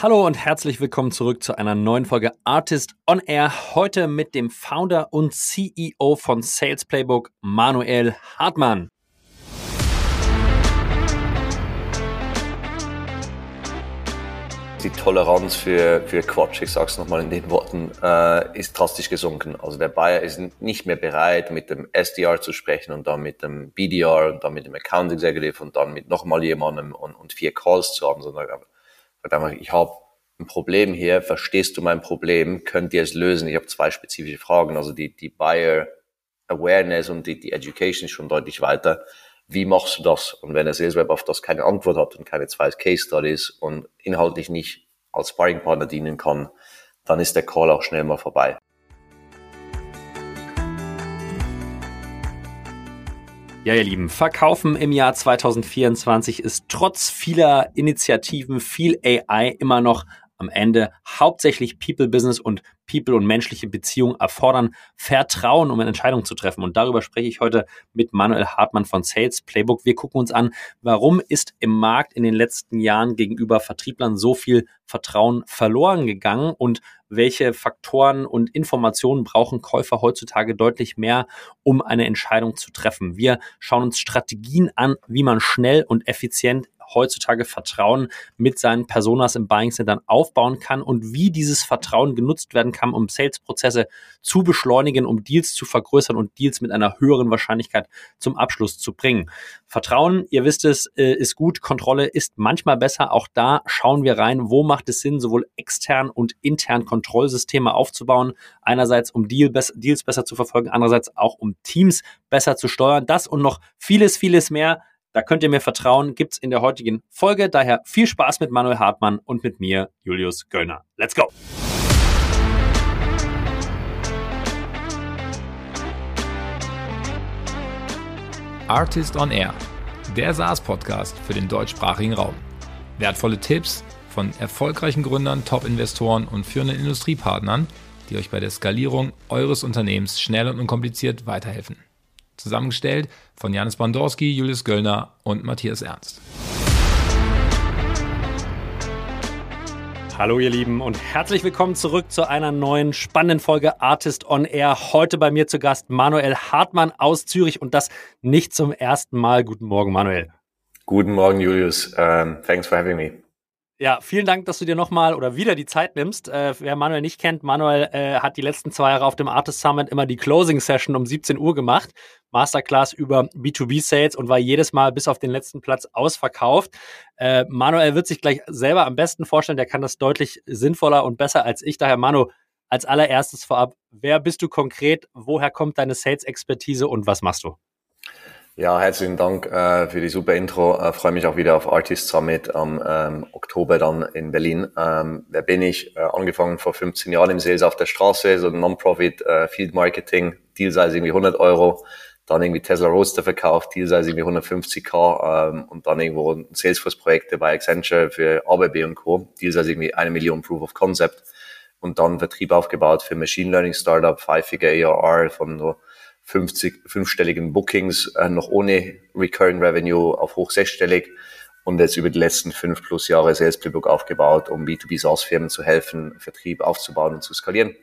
Hallo und herzlich willkommen zurück zu einer neuen Folge Artist on Air. Heute mit dem Founder und CEO von Sales Playbook, Manuel Hartmann. Die Toleranz für Quatsch, ich sag's nochmal in den Worten, ist drastisch gesunken. Also der Buyer ist nicht mehr bereit, mit dem SDR zu sprechen und dann mit dem BDR und dann mit dem Account Executive und dann mit nochmal jemandem und 4 Calls zu haben, sondern sagt einfach, ich habe ein Problem hier, verstehst du mein Problem, könnt ihr es lösen? Ich habe 2 spezifische Fragen, also die Buyer Awareness und die Education ist schon deutlich weiter. Wie machst du das? Und wenn der Sales Rep auf das keine Antwort hat und keine 2 Case Studies und inhaltlich nicht als Sparringpartner dienen kann, dann ist der Call auch schnell mal vorbei. Ja, ihr Lieben, Verkaufen im Jahr 2024 ist trotz vieler Initiativen, viel AI immer noch am Ende hauptsächlich People-Business und People und menschliche Beziehungen erfordern Vertrauen, um eine Entscheidung zu treffen. Und darüber spreche ich heute mit Manuel Hartmann von Sales Playbook. Wir gucken uns an, warum ist im Markt in den letzten Jahren gegenüber Vertrieblern so viel Vertrauen verloren gegangen und welche Faktoren und Informationen brauchen Käufer heutzutage deutlich mehr, um eine Entscheidung zu treffen. Wir schauen uns Strategien an, wie man schnell und effizient heutzutage Vertrauen mit seinen Personas im Buying Center aufbauen kann und wie dieses Vertrauen genutzt werden kann, um Sales-Prozesse zu beschleunigen, um Deals zu vergrößern und Deals mit einer höheren Wahrscheinlichkeit zum Abschluss zu bringen. Vertrauen, ihr wisst es, ist gut. Kontrolle ist manchmal besser. Auch da schauen wir rein, wo macht es Sinn, sowohl extern und intern Kontrollsysteme aufzubauen. Einerseits, um Deals besser zu verfolgen, andererseits auch, um Teams besser zu steuern. Das und noch vieles, vieles mehr. Da könnt ihr mir vertrauen, gibt's in der heutigen Folge. Daher viel Spaß mit Manuel Hartmann und mit mir, Julius Göllner. Let's go! Artist on Air, der SaaS-Podcast für den deutschsprachigen Raum. Wertvolle Tipps von erfolgreichen Gründern, Top-Investoren und führenden Industriepartnern, die euch bei der Skalierung eures Unternehmens schnell und unkompliziert weiterhelfen. Zusammengestellt von Janis Bandorski, Julius Göllner und Matthias Ernst. Hallo ihr Lieben und herzlich willkommen zurück zu einer neuen spannenden Folge Artist on Air. Heute bei mir zu Gast Manuel Hartmann aus Zürich und das nicht zum ersten Mal. Guten Morgen, Manuel. Guten Morgen, Julius. Thanks for having me. Ja, vielen Dank, dass du dir nochmal oder wieder die Zeit nimmst. Wer Manuel nicht kennt, Manuel hat die letzten 2 Jahre auf dem Artist Summit immer die Closing Session um 17 Uhr gemacht. Masterclass über B2B-Sales und war jedes Mal bis auf den letzten Platz ausverkauft. Manuel wird sich gleich selber am besten vorstellen. Der kann das deutlich sinnvoller und besser als ich. Daher, Manu, als allererstes vorab, wer bist du konkret? Woher kommt deine Sales-Expertise und was machst du? Ja, herzlichen Dank für die super Intro. Freue mich auch wieder auf Artist Summit am Oktober dann in Berlin. Wer bin ich? Angefangen vor 15 Jahren im Sales auf der Straße, so ein Non-Profit Field Marketing, Deal Size irgendwie 100 Euro, dann irgendwie Tesla Roadster verkauft, Deal Size irgendwie 150.000 und dann irgendwo ein Salesforce-Projekte bei Accenture für ABB und Co. Deal Size irgendwie 1 Million Proof of Concept und dann Vertrieb aufgebaut für Machine Learning Startup, 5-Figure ARR von so 5-stelligen Bookings, noch ohne Recurring Revenue auf hoch 6-stellig und jetzt über die letzten 5+ Jahre Sales Playbook aufgebaut, um B2B SaaS-Firmen zu helfen, Vertrieb aufzubauen und zu skalieren.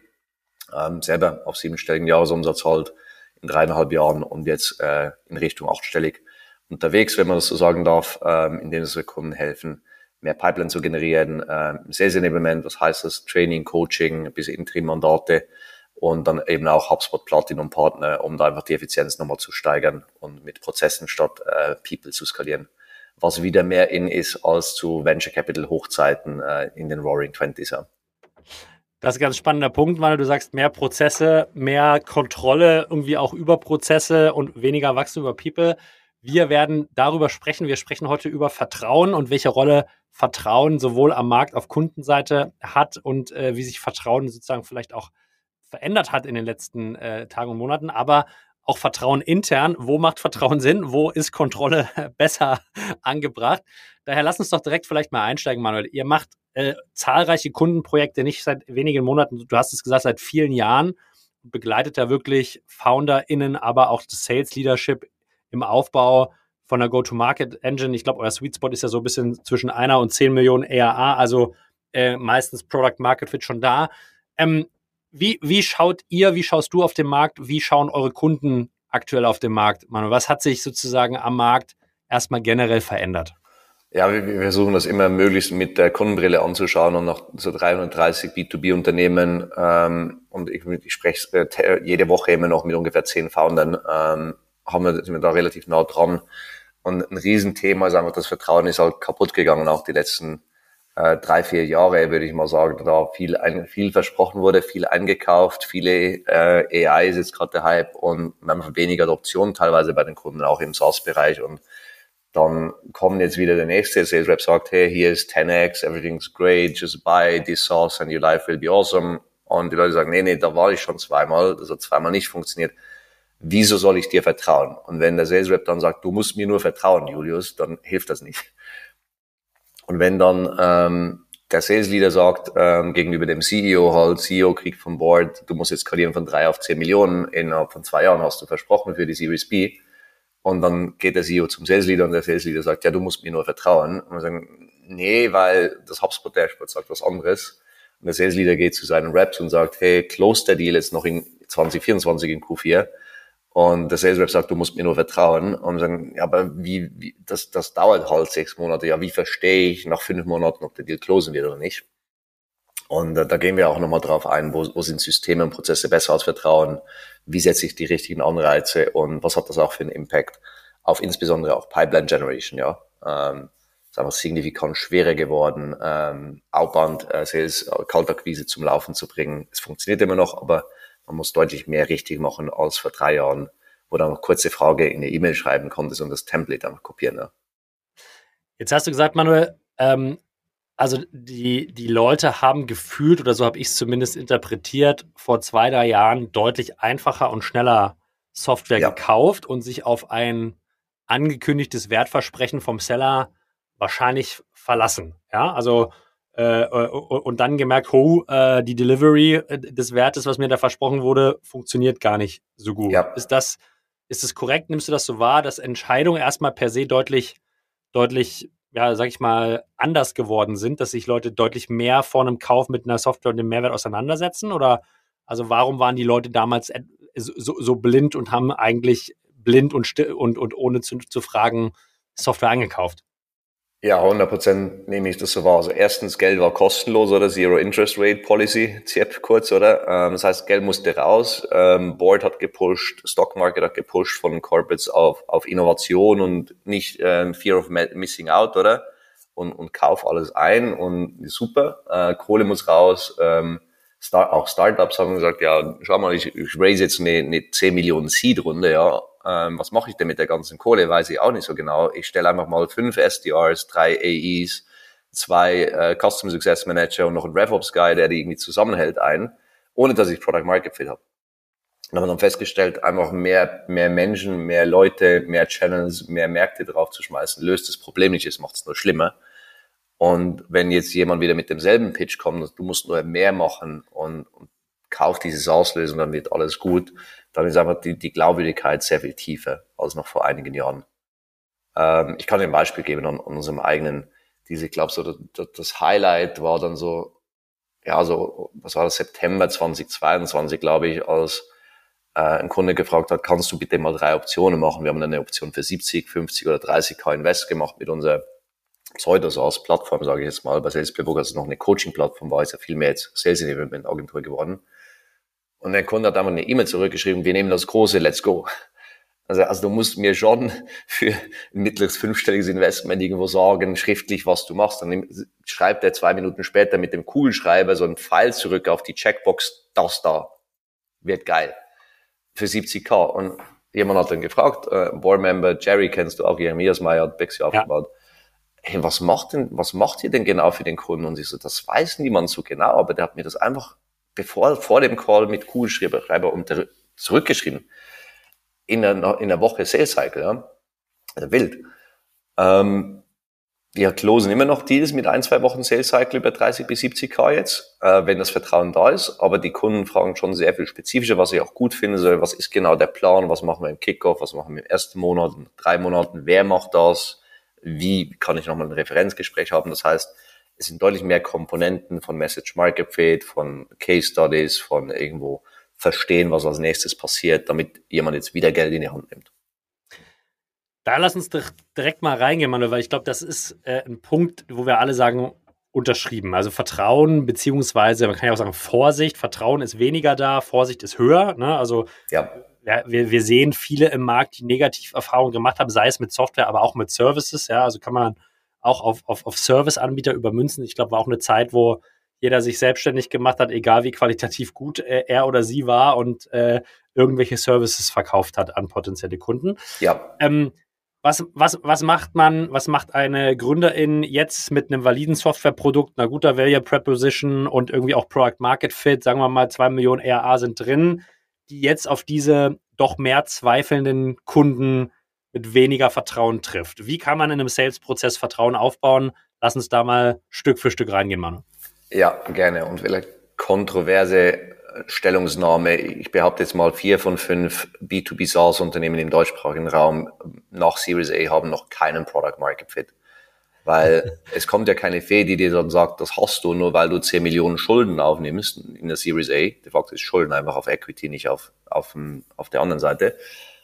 Selber auf 7-stelligen Jahresumsatz halt in 3,5 Jahren und jetzt in Richtung 8-stellig unterwegs, wenn man das so sagen darf, indem wir Kunden helfen, mehr Pipeline zu generieren, Sales Enablement, was heißt das, Training, Coaching, ein bisschen Interim-Mandate, und dann eben auch HubSpot Platinum Partner, um da einfach die Effizienz nochmal zu steigern und mit Prozessen statt People zu skalieren. Was wieder mehr in ist als zu Venture Capital Hochzeiten in den Roaring Twenties. Ja. Das ist ein ganz spannender Punkt, weil du sagst, mehr Prozesse, mehr Kontrolle irgendwie auch über Prozesse und weniger Wachstum über People. Wir werden darüber sprechen. Wir sprechen heute über Vertrauen und welche Rolle Vertrauen sowohl am Markt auf Kundenseite hat und wie sich Vertrauen sozusagen vielleicht auch verändert hat in den letzten Tagen und Monaten, aber auch Vertrauen intern. Wo macht Vertrauen Sinn? Wo ist Kontrolle besser angebracht? Daher lass uns doch direkt vielleicht mal einsteigen, Manuel. Ihr macht zahlreiche Kundenprojekte, nicht seit wenigen Monaten, du hast es gesagt, seit vielen Jahren, begleitet da wirklich FounderInnen, aber auch das Sales Leadership im Aufbau von der Go-to-Market-Engine. Ich glaube, euer Sweet Spot ist ja so ein bisschen zwischen 1 und 10 Millionen ARR, also meistens Product Market Fit schon da. Wie schaust du auf den Markt? Wie schauen eure Kunden aktuell auf den Markt? Manuel, was hat sich sozusagen am Markt erstmal generell verändert? Ja, wir versuchen das immer möglichst mit der Kundenbrille anzuschauen und nach so 330 B2B-Unternehmen und ich spreche jede Woche immer noch mit ungefähr 10 Foundern, sind wir da relativ nah dran. Und ein Riesenthema ist einfach, das Vertrauen ist halt kaputt gegangen, auch die letzten 3-4 Jahre, würde ich mal sagen, da viel versprochen wurde, viel eingekauft, viele AI ist jetzt gerade der Hype und manchmal weniger Adoption teilweise bei den Kunden, auch im SaaS-Bereich. Und dann kommt jetzt wieder der nächste Sales Rep, sagt, hey, hier ist 10x, everything's great, just buy this SaaS and your life will be awesome. Und die Leute sagen, nee, da war ich schon zweimal, das hat zweimal nicht funktioniert. Wieso soll ich dir vertrauen? Und wenn der Sales Rep dann sagt, du musst mir nur vertrauen, Julius, dann hilft das nicht. Und wenn dann der Sales Leader sagt gegenüber dem CEO halt, CEO kriegt vom Board, du musst jetzt skalieren von 3 auf 10 Millionen, innerhalb von 2 Jahren hast du versprochen für die Series B. Und dann geht der CEO zum Sales Leader und der Sales Leader sagt, ja, du musst mir nur vertrauen. Und wir sagen, nee, weil das HubSpot Dashboard sagt was anderes. Und der Sales Leader geht zu seinen Reps und sagt, hey, close der Deal jetzt noch in 2024 in Q4. Und der Sales Rep sagt, du musst mir nur vertrauen. Und wir sagen, ja, aber das dauert halt 6 Monate. Ja, wie verstehe ich nach 5 Monaten, ob der Deal closen wird oder nicht? Und da gehen wir auch nochmal drauf ein, wo sind Systeme und Prozesse besser als Vertrauen? Wie setze ich die richtigen Anreize und was hat das auch für einen Impact auf insbesondere auch Pipeline Generation, ja? Ist einfach signifikant schwerer geworden, Outbound Sales, Kaltakquise zum Laufen zu bringen. Es funktioniert immer noch, aber man muss deutlich mehr richtig machen als vor 3 Jahren, wo du eine kurze Frage in eine E-Mail schreiben konntest und das Template einfach kopieren, ja. Jetzt hast du gesagt, Manuel, also die Leute haben gefühlt, oder so habe ich es zumindest interpretiert, vor 2-3 Jahren deutlich einfacher und schneller Software gekauft und sich auf ein angekündigtes Wertversprechen vom Seller wahrscheinlich verlassen. Ja, also und dann gemerkt, die Delivery des Wertes, was mir da versprochen wurde, funktioniert gar nicht so gut. Ja. Ist das korrekt? Nimmst du das so wahr, dass Entscheidungen erstmal per se deutlich, ja, sag ich mal, anders geworden sind, dass sich Leute deutlich mehr vor einem Kauf mit einer Software und dem Mehrwert auseinandersetzen? Oder also warum waren die Leute damals so blind und haben eigentlich blind und ohne zu fragen Software eingekauft? Ja, 100% nehme ich das so wahr. Also erstens, Geld war kostenlos oder Zero Interest Rate Policy, ZIP kurz, oder? Das heißt, Geld musste raus. Board hat gepusht, Stock Market hat gepusht von Corporates auf Innovation und nicht Fear of Missing Out, oder? Und kauf alles ein und super. Kohle muss raus. Auch Startups haben gesagt, ja, schau mal, ich raise jetzt eine 10 Millionen Seed-Runde, ja. Was mache ich denn mit der ganzen Kohle? Weiß ich auch nicht so genau. Ich stelle einfach mal 5 SDRs, 3 AEs, 2 Customer Success Manager und noch einen RevOps Guy, der die irgendwie zusammenhält ein, ohne dass ich Product Market Fit habe. Und haben dann festgestellt, einfach mehr Menschen, mehr Leute, mehr Channels, mehr Märkte drauf zu schmeißen, löst das Problem nicht, es macht es nur schlimmer. Und wenn jetzt jemand wieder mit demselben Pitch kommt, du musst nur mehr machen und kauf diese SaaS-Lösung, dann wird alles gut, dann ist einfach die Glaubwürdigkeit sehr viel tiefer als noch vor einigen Jahren. Ich kann dir ein Beispiel geben an unserem eigenen, ich glaube, so das Highlight war dann so, ja, so, was war das, September 2022, glaube ich, als ein Kunde gefragt hat, kannst du bitte mal 3 Optionen machen? Wir haben dann eine Option für 70, 50 oder 30k Invest gemacht mit unserer Pseudo-SaaS-Plattform, sage ich jetzt mal. Bei Sales Playbook, also noch eine Coaching-Plattform war, ist ja viel mehr jetzt Sales Enablement Agentur geworden. Und der Kunde hat einfach eine E-Mail zurückgeschrieben, wir nehmen das große, let's go. Also du musst mir schon für ein mittleres 5-stelliges Investment irgendwo sagen, schriftlich, was du machst. Dann schreibt er 2 Minuten später mit dem Kugelschreiber so einen Pfeil zurück auf die Checkbox, das da wird geil. Für 70k. Und jemand hat dann gefragt, Boardmember Jerry, kennst du auch, Jeremias Meyer hat Bexi aufgebaut. Hey, was macht ihr denn genau für den Kunden? Und ich so, das weiß niemand so genau, aber der hat mir das einfach vor dem Call mit Kugelschreiber zurückgeschrieben. In der Woche Sales Cycle, ja. Also wild. Wir closen immer noch Deals mit 1-2 Wochen Sales Cycle über 30 bis 70k jetzt, wenn das Vertrauen da ist. Aber die Kunden fragen schon sehr viel spezifischer, was ich auch gut finde. So, was ist genau der Plan? Was machen wir im Kickoff? Was machen wir im ersten Monat, in 3 Monaten? Wer macht das? Wie kann ich nochmal ein Referenzgespräch haben? Das heißt, es sind deutlich mehr Komponenten von Message Market Fit, von Case Studies, von irgendwo verstehen, was als nächstes passiert, damit jemand jetzt wieder Geld in die Hand nimmt. Da lass uns direkt mal reingehen, Manuel, weil ich glaube, das ist ein Punkt, wo wir alle sagen, unterschrieben. Also Vertrauen, beziehungsweise, man kann ja auch sagen, Vorsicht. Vertrauen ist weniger da, Vorsicht ist höher. Ne? Also wir sehen viele im Markt, die Negativerfahrungen gemacht haben, sei es mit Software, aber auch mit Services. Ja? Also kann man auch auf Serviceanbieter übermünzen. Ich glaube, war auch eine Zeit, wo jeder sich selbstständig gemacht hat, egal wie qualitativ gut er oder sie war und irgendwelche Services verkauft hat an potenzielle Kunden. Ja. Was macht eine Gründerin jetzt mit einem validen Softwareprodukt, einer guter Value Proposition und irgendwie auch Product Market Fit, sagen wir mal 2 Millionen ARR sind drin, die jetzt auf diese doch mehr zweifelnden Kunden mit weniger Vertrauen trifft? Wie kann man in einem Sales-Prozess Vertrauen aufbauen? Lass uns da mal Stück für Stück reingehen, Manu. Ja, gerne. Und vielleicht kontroverse Stellungnahme. Ich behaupte jetzt mal 4 von 5 B2B SaaS-Unternehmen im deutschsprachigen Raum nach Series A haben noch keinen Product Market Fit. Weil es kommt ja keine Fee, die dir dann sagt, das hast du, nur weil du 10 Millionen Schulden aufnimmst in der Series A. De facto ist Schulden einfach auf Equity, nicht auf der anderen Seite.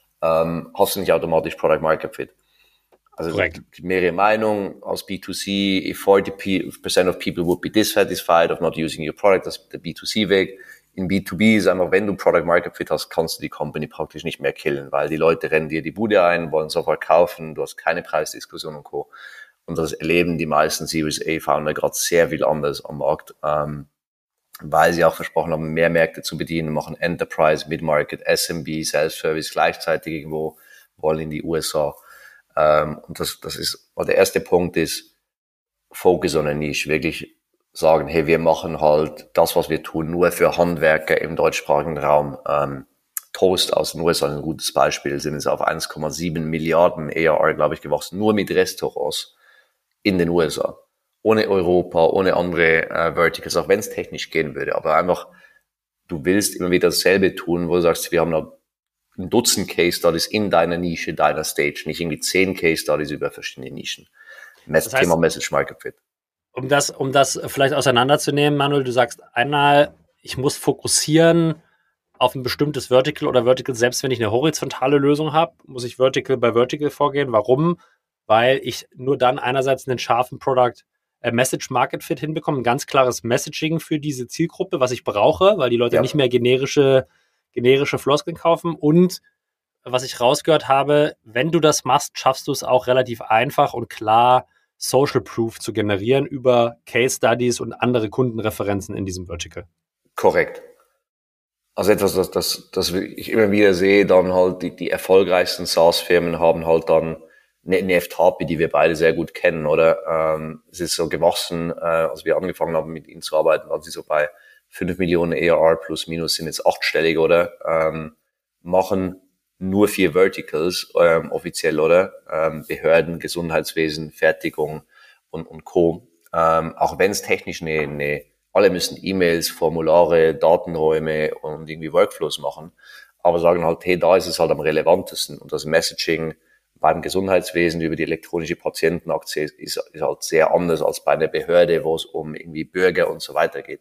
Hast du nicht automatisch Product Market Fit. Also mehrere Meinungen aus B2C, if 40% of people would be dissatisfied of not using your product, das ist der B2C-Weg. In B2B ist einfach, wenn du Product Market Fit hast, kannst du die Company praktisch nicht mehr killen, weil die Leute rennen dir die Bude ein, wollen sofort kaufen, du hast keine Preisdiskussion und Co. Und das erleben die meisten Series A-Founder gerade sehr viel anders am Markt, weil sie auch versprochen haben, mehr Märkte zu bedienen, machen Enterprise, Mid-Market, SMB, Self-Service gleichzeitig irgendwo, wollen in die USA. Und das ist, der erste Punkt ist, Focus on a Niche, wirklich sagen, hey, wir machen halt das, was wir tun, nur für Handwerker im deutschsprachigen Raum. Toast aus den USA, ein gutes Beispiel, sind jetzt auf 1,7 Milliarden ARR, glaube ich, gewachsen, nur mit Restaurants in den USA. Ohne Europa, ohne andere Verticals, auch wenn es technisch gehen würde. Aber einfach, du willst immer wieder dasselbe tun, wo du sagst, wir haben da ein Dutzend Case Studies in deiner Nische, deiner Stage, nicht irgendwie 10 Case Studies über verschiedene Nischen. Das heißt, Thema Message Market Fit. Um das vielleicht auseinanderzunehmen, Manuel, du sagst einmal, ich muss fokussieren auf ein bestimmtes Vertical oder Vertical, selbst wenn ich eine horizontale Lösung habe, muss ich Vertical by Vertical vorgehen. Warum? Weil ich nur dann einerseits einen scharfen Product Message Market Fit hinbekomme, ein ganz klares Messaging für diese Zielgruppe, was ich brauche, weil die Leute nicht mehr generische Floskeln kaufen. Und was ich rausgehört habe, wenn du das machst, schaffst du es auch relativ einfach und klar, Social Proof zu generieren über Case Studies und andere Kundenreferenzen in diesem Vertical. Korrekt. Also etwas, das ich immer wieder sehe, dann halt die erfolgreichsten SaaS-Firmen haben halt dann eine FTAPI, die wir beide sehr gut kennen, oder? Es ist so gewachsen, als wir angefangen haben, mit ihnen zu arbeiten, waren sie so bei 5 Millionen ARR plus minus, sind jetzt 8-stellig, oder? Machen nur 4 Verticals, offiziell, oder? Behörden, Gesundheitswesen, Fertigung und Co. Auch wenn es technisch alle müssen E-Mails, Formulare, Datenräume und irgendwie Workflows machen, aber sagen halt, hey, da ist es halt am relevantesten, und das Messaging beim Gesundheitswesen über die elektronische Patientenakte ist halt sehr anders als bei einer Behörde, wo es um irgendwie Bürger und so weiter geht.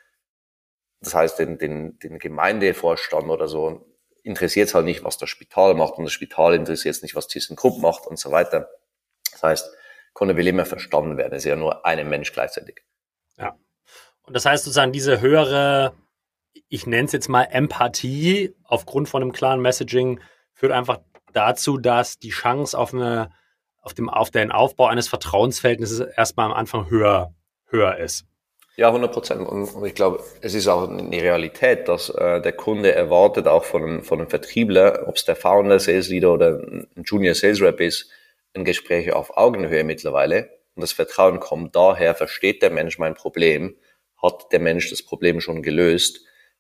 Das heißt, den Gemeindevorstand oder so interessiert es halt nicht, was das Spital macht, und das Spital interessiert es nicht, was ThyssenKrupp macht und so weiter. Das heißt, Kunde will immer verstanden werden. Es ist ja nur ein Mensch gleichzeitig. Ja. Und das heißt sozusagen, diese höhere, ich nenne es jetzt mal Empathie, aufgrund von einem klaren Messaging, führt einfach dazu, dass die Chance auf den Aufbau eines Vertrauensverhältnisses erstmal am Anfang höher ist. Ja, 100%. Und ich glaube, es ist auch eine Realität, dass der Kunde erwartet auch von einem Vertriebler, ob es der Founder, Sales Leader oder ein Junior Sales Rep ist, ein Gespräch auf Augenhöhe mittlerweile. Und das Vertrauen kommt daher, versteht der Mensch mein Problem, hat der Mensch das Problem schon gelöst.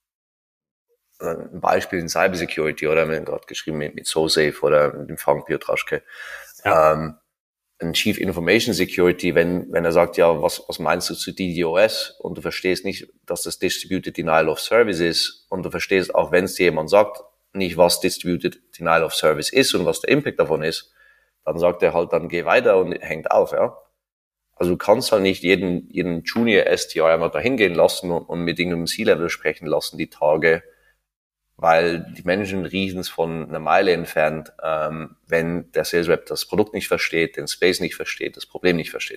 Ein Beispiel in Cybersecurity, oder? Wir haben gerade geschrieben mit SoSafe oder mit dem Frank Piotraschke. Ja. Ein Chief Information Security, wenn er sagt, ja, was meinst du zu DDoS? Und du verstehst nicht, dass das Distributed Denial of Service ist. Und du verstehst auch, wenn es dir jemand sagt, nicht, was Distributed Denial of Service ist und was der Impact davon ist, dann sagt er halt, dann geh weiter und hängt auf, ja. Also du kannst halt nicht jeden Junior SDR einfach da hingehen lassen und mit irgendeinem C-Level sprechen lassen, die Tage, weil die Menschen riechen es von einer Meile entfernt, wenn der Sales Rep das Produkt nicht versteht, den Space nicht versteht, das Problem nicht versteht.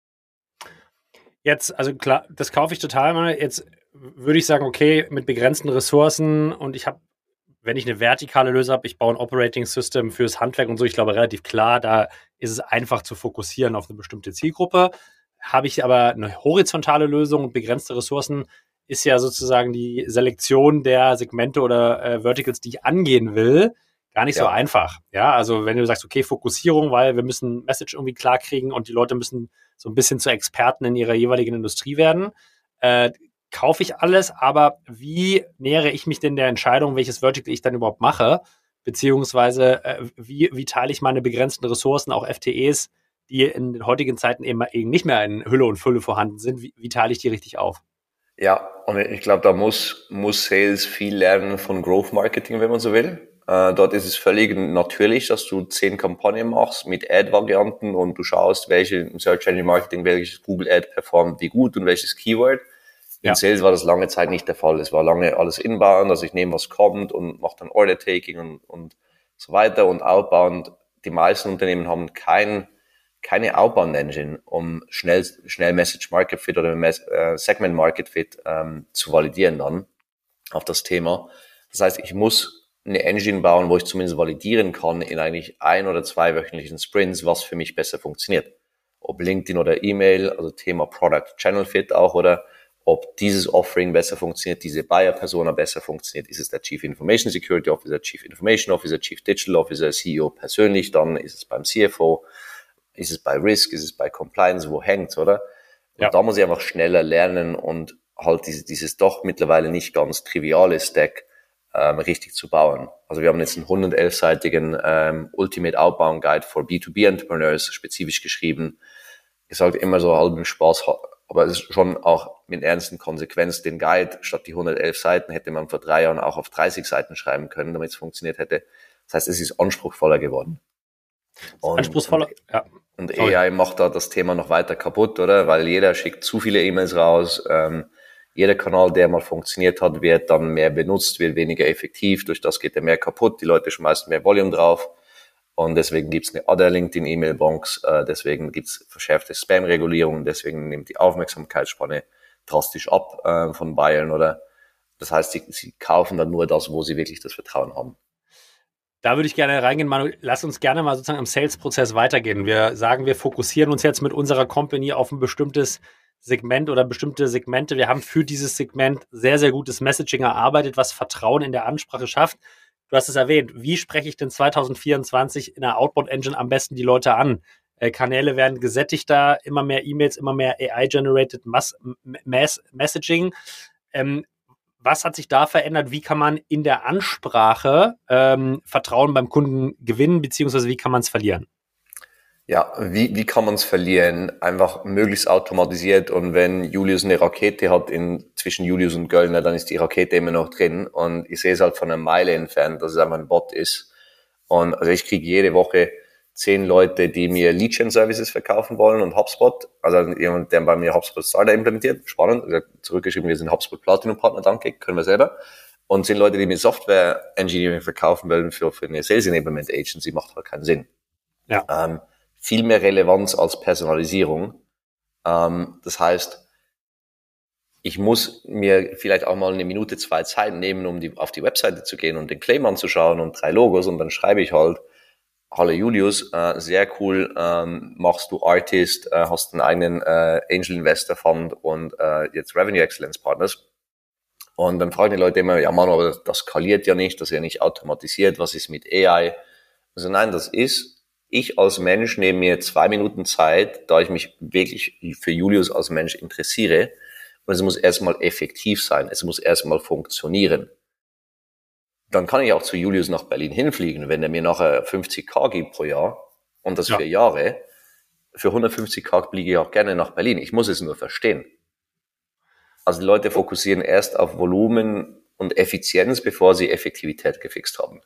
Jetzt, also klar, das kaufe ich total mal. Jetzt würde ich sagen, okay, mit begrenzten Ressourcen und wenn ich eine vertikale Lösung habe, ich baue ein Operating System fürs Handwerk und so, ich glaube relativ klar, da ist es einfach zu fokussieren auf eine bestimmte Zielgruppe. Habe ich aber eine horizontale Lösung und begrenzte Ressourcen, ist ja sozusagen die Selektion der Segmente oder Verticals, die ich angehen will, gar nicht so einfach. Ja, also wenn du sagst, okay, Fokussierung, weil wir müssen Message irgendwie klar kriegen und die Leute müssen so ein bisschen zu Experten in ihrer jeweiligen Industrie werden, kaufe ich alles, aber wie nähere ich mich denn der Entscheidung, welches Vertical ich dann überhaupt mache, beziehungsweise wie teile ich meine begrenzten Ressourcen, auch FTEs, die in den heutigen Zeiten eben nicht mehr in Hülle und Fülle vorhanden sind, wie teile ich die richtig auf? Ja, und ich glaube, da muss Sales viel lernen von Growth Marketing, wenn man so will. Dort ist es völlig natürlich, dass du 10 Kampagnen machst mit Ad-Varianten und du schaust, welche im Search Engine Marketing, welches Google Ad performt wie gut und welches Keyword. In Sales war das lange Zeit nicht der Fall. Es war lange alles inbound, also ich nehme, was kommt und mache dann Order-Taking und so weiter und outbound. Die meisten Unternehmen haben keine Outbound-Engine, um schnell Message Market Fit oder Segment Market Fit zu validieren dann auf das Thema. Das heißt, ich muss eine Engine bauen, wo ich zumindest validieren kann in eigentlich 1 oder 2 wöchentlichen Sprints, was für mich besser funktioniert. Ob LinkedIn oder E-Mail, also Thema Product Channel Fit auch, oder ob dieses Offering besser funktioniert, diese Buyer-Persona besser funktioniert. Ist es der Chief Information Security Officer, Chief Information Officer, Chief Digital Officer, CEO persönlich, dann ist es beim CFO, ist es bei Risk, ist es bei Compliance, wo hängt's, oder? Und da muss ich einfach schneller lernen und halt dieses doch mittlerweile nicht ganz triviale Stack richtig zu bauen. Also wir haben jetzt einen 111-seitigen Ultimate Outbound Guide for B2B Entrepreneurs spezifisch geschrieben. Ich sage immer so halben Spaß, aber es ist schon auch mit ernsten Konsequenz den Guide, statt die 111 Seiten hätte man vor 3 Jahren auch auf 30 Seiten schreiben können, damit es funktioniert hätte. Das heißt, es ist anspruchsvoller geworden. Anspruchsvoller, ja. Und AI macht da das Thema noch weiter kaputt, oder? Weil jeder schickt zu viele E-Mails raus. Jeder Kanal, der mal funktioniert hat, wird dann mehr benutzt, wird weniger effektiv. Durch das geht er mehr kaputt. Die Leute schmeißen mehr Volume drauf. Und deswegen gibt's eine Other LinkedIn-E-Mail-Bonks. Deswegen gibt's verschärfte Spam-Regulierung. Deswegen nimmt die Aufmerksamkeitsspanne drastisch ab von Bayern, oder? Das heißt, sie kaufen dann nur das, wo sie wirklich das Vertrauen haben. Da würde ich gerne reingehen, Manu. Lass uns gerne mal sozusagen im Sales-Prozess weitergehen. Wir sagen, wir fokussieren uns jetzt mit unserer Company auf ein bestimmtes Segment oder bestimmte Segmente. Wir haben für dieses Segment sehr, sehr gutes Messaging erarbeitet, was Vertrauen in der Ansprache schafft. Du hast es erwähnt. Wie spreche ich denn 2024 in der Outbound-Engine am besten die Leute an? Kanäle werden gesättigter, immer mehr E-Mails, immer mehr AI-generated Messaging. Was hat sich da verändert? Wie kann man in der Ansprache Vertrauen beim Kunden gewinnen, beziehungsweise wie kann man es verlieren? Ja, wie kann man es verlieren? Einfach möglichst automatisiert, und wenn Julius eine Rakete hat zwischen Julius und Göllner, dann ist die Rakete immer noch drin, und ich sehe es halt von einer Meile entfernt, dass es einfach ein Bot ist. Und also ich kriege jede Woche 10 Leute, die mir Lead-Gen-Services verkaufen wollen und HubSpot, also jemand, der bei mir HubSpot Starter implementiert, spannend, zurückgeschrieben, wir sind HubSpot Platinum-Partner, danke, können wir selber. Und 10 Leute, die mir Software-Engineering verkaufen wollen für eine Sales-Enablement-Agency, macht halt keinen Sinn. Ja. Viel mehr Relevanz als Personalisierung. Das heißt, ich muss mir vielleicht auch mal 1 Minute, 2 Zeit nehmen, um auf die Webseite zu gehen und den Claim anzuschauen und 3 Logos, und dann schreibe ich halt: Hallo Julius, sehr cool, machst du Artist, hast einen eigenen Angel Investor Fund und jetzt Revenue Excellence Partners. Und dann fragen die Leute immer: Ja Mann, aber das skaliert ja nicht, das ist ja nicht automatisiert, was ist mit AI? Also nein, das ist, ich als Mensch nehme mir 2 Minuten Zeit, da ich mich wirklich für Julius als Mensch interessiere, und es muss erstmal effektiv sein, es muss erstmal funktionieren. Dann kann ich auch zu Julius nach Berlin hinfliegen, wenn er mir nachher 50.000 gibt pro Jahr und das 4 Jahre. Für 150.000 fliege ich auch gerne nach Berlin. Ich muss es nur verstehen. Also die Leute fokussieren erst auf Volumen und Effizienz, bevor sie Effektivität gefixt haben.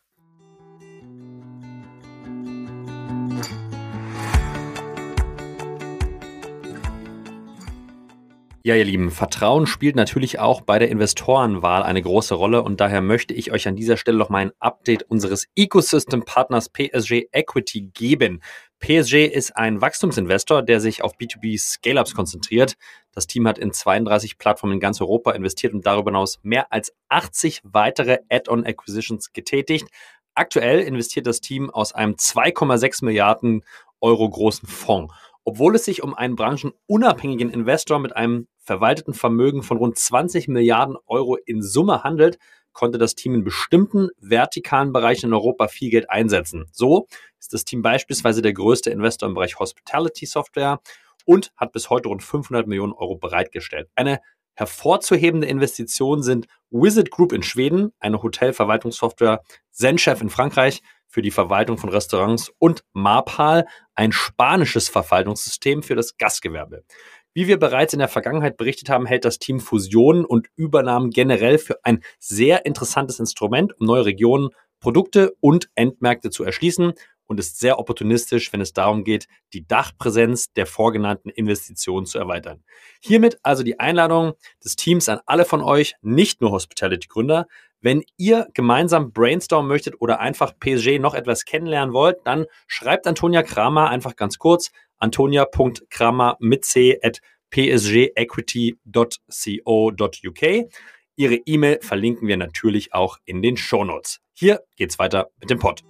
Ja, ihr Lieben, Vertrauen spielt natürlich auch bei der Investorenwahl eine große Rolle und daher möchte ich euch an dieser Stelle noch mal ein Update unseres Ecosystem-Partners PSG Equity geben. PSG ist ein Wachstumsinvestor, der sich auf B2B Scale-Ups konzentriert. Das Team hat in 32 Plattformen in ganz Europa investiert und darüber hinaus mehr als 80 weitere Add-on-Acquisitions getätigt. Aktuell investiert das Team aus einem 2,6 Milliarden Euro großen Fonds. Obwohl es sich um einen branchenunabhängigen Investor mit einem verwalteten Vermögen von rund 20 Milliarden Euro in Summe handelt, konnte das Team in bestimmten vertikalen Bereichen in Europa viel Geld einsetzen. So ist das Team beispielsweise der größte Investor im Bereich Hospitality Software und hat bis heute rund 500 Millionen Euro bereitgestellt. Eine hervorzuhebende Investition sind Visit Group in Schweden, eine Hotelverwaltungssoftware, ZenChef in Frankreich für die Verwaltung von Restaurants und Marpal, ein spanisches Verwaltungssystem für das Gastgewerbe. Wie wir bereits in der Vergangenheit berichtet haben, hält das Team Fusionen und Übernahmen generell für ein sehr interessantes Instrument, um neue Regionen, Produkte und Endmärkte zu erschließen und ist sehr opportunistisch, wenn es darum geht, die Dachpräsenz der vorgenannten Investitionen zu erweitern. Hiermit also die Einladung des Teams an alle von euch, nicht nur Hospitality-Gründer. Wenn ihr gemeinsam brainstormen möchtet oder einfach PSG noch etwas kennenlernen wollt, dann schreibt Antonia Kramer einfach ganz kurz antonia.kramer mit c at psgequity.co.uk. Ihre E-Mail verlinken wir natürlich auch in den Shownotes. Hier geht's weiter mit dem Pod.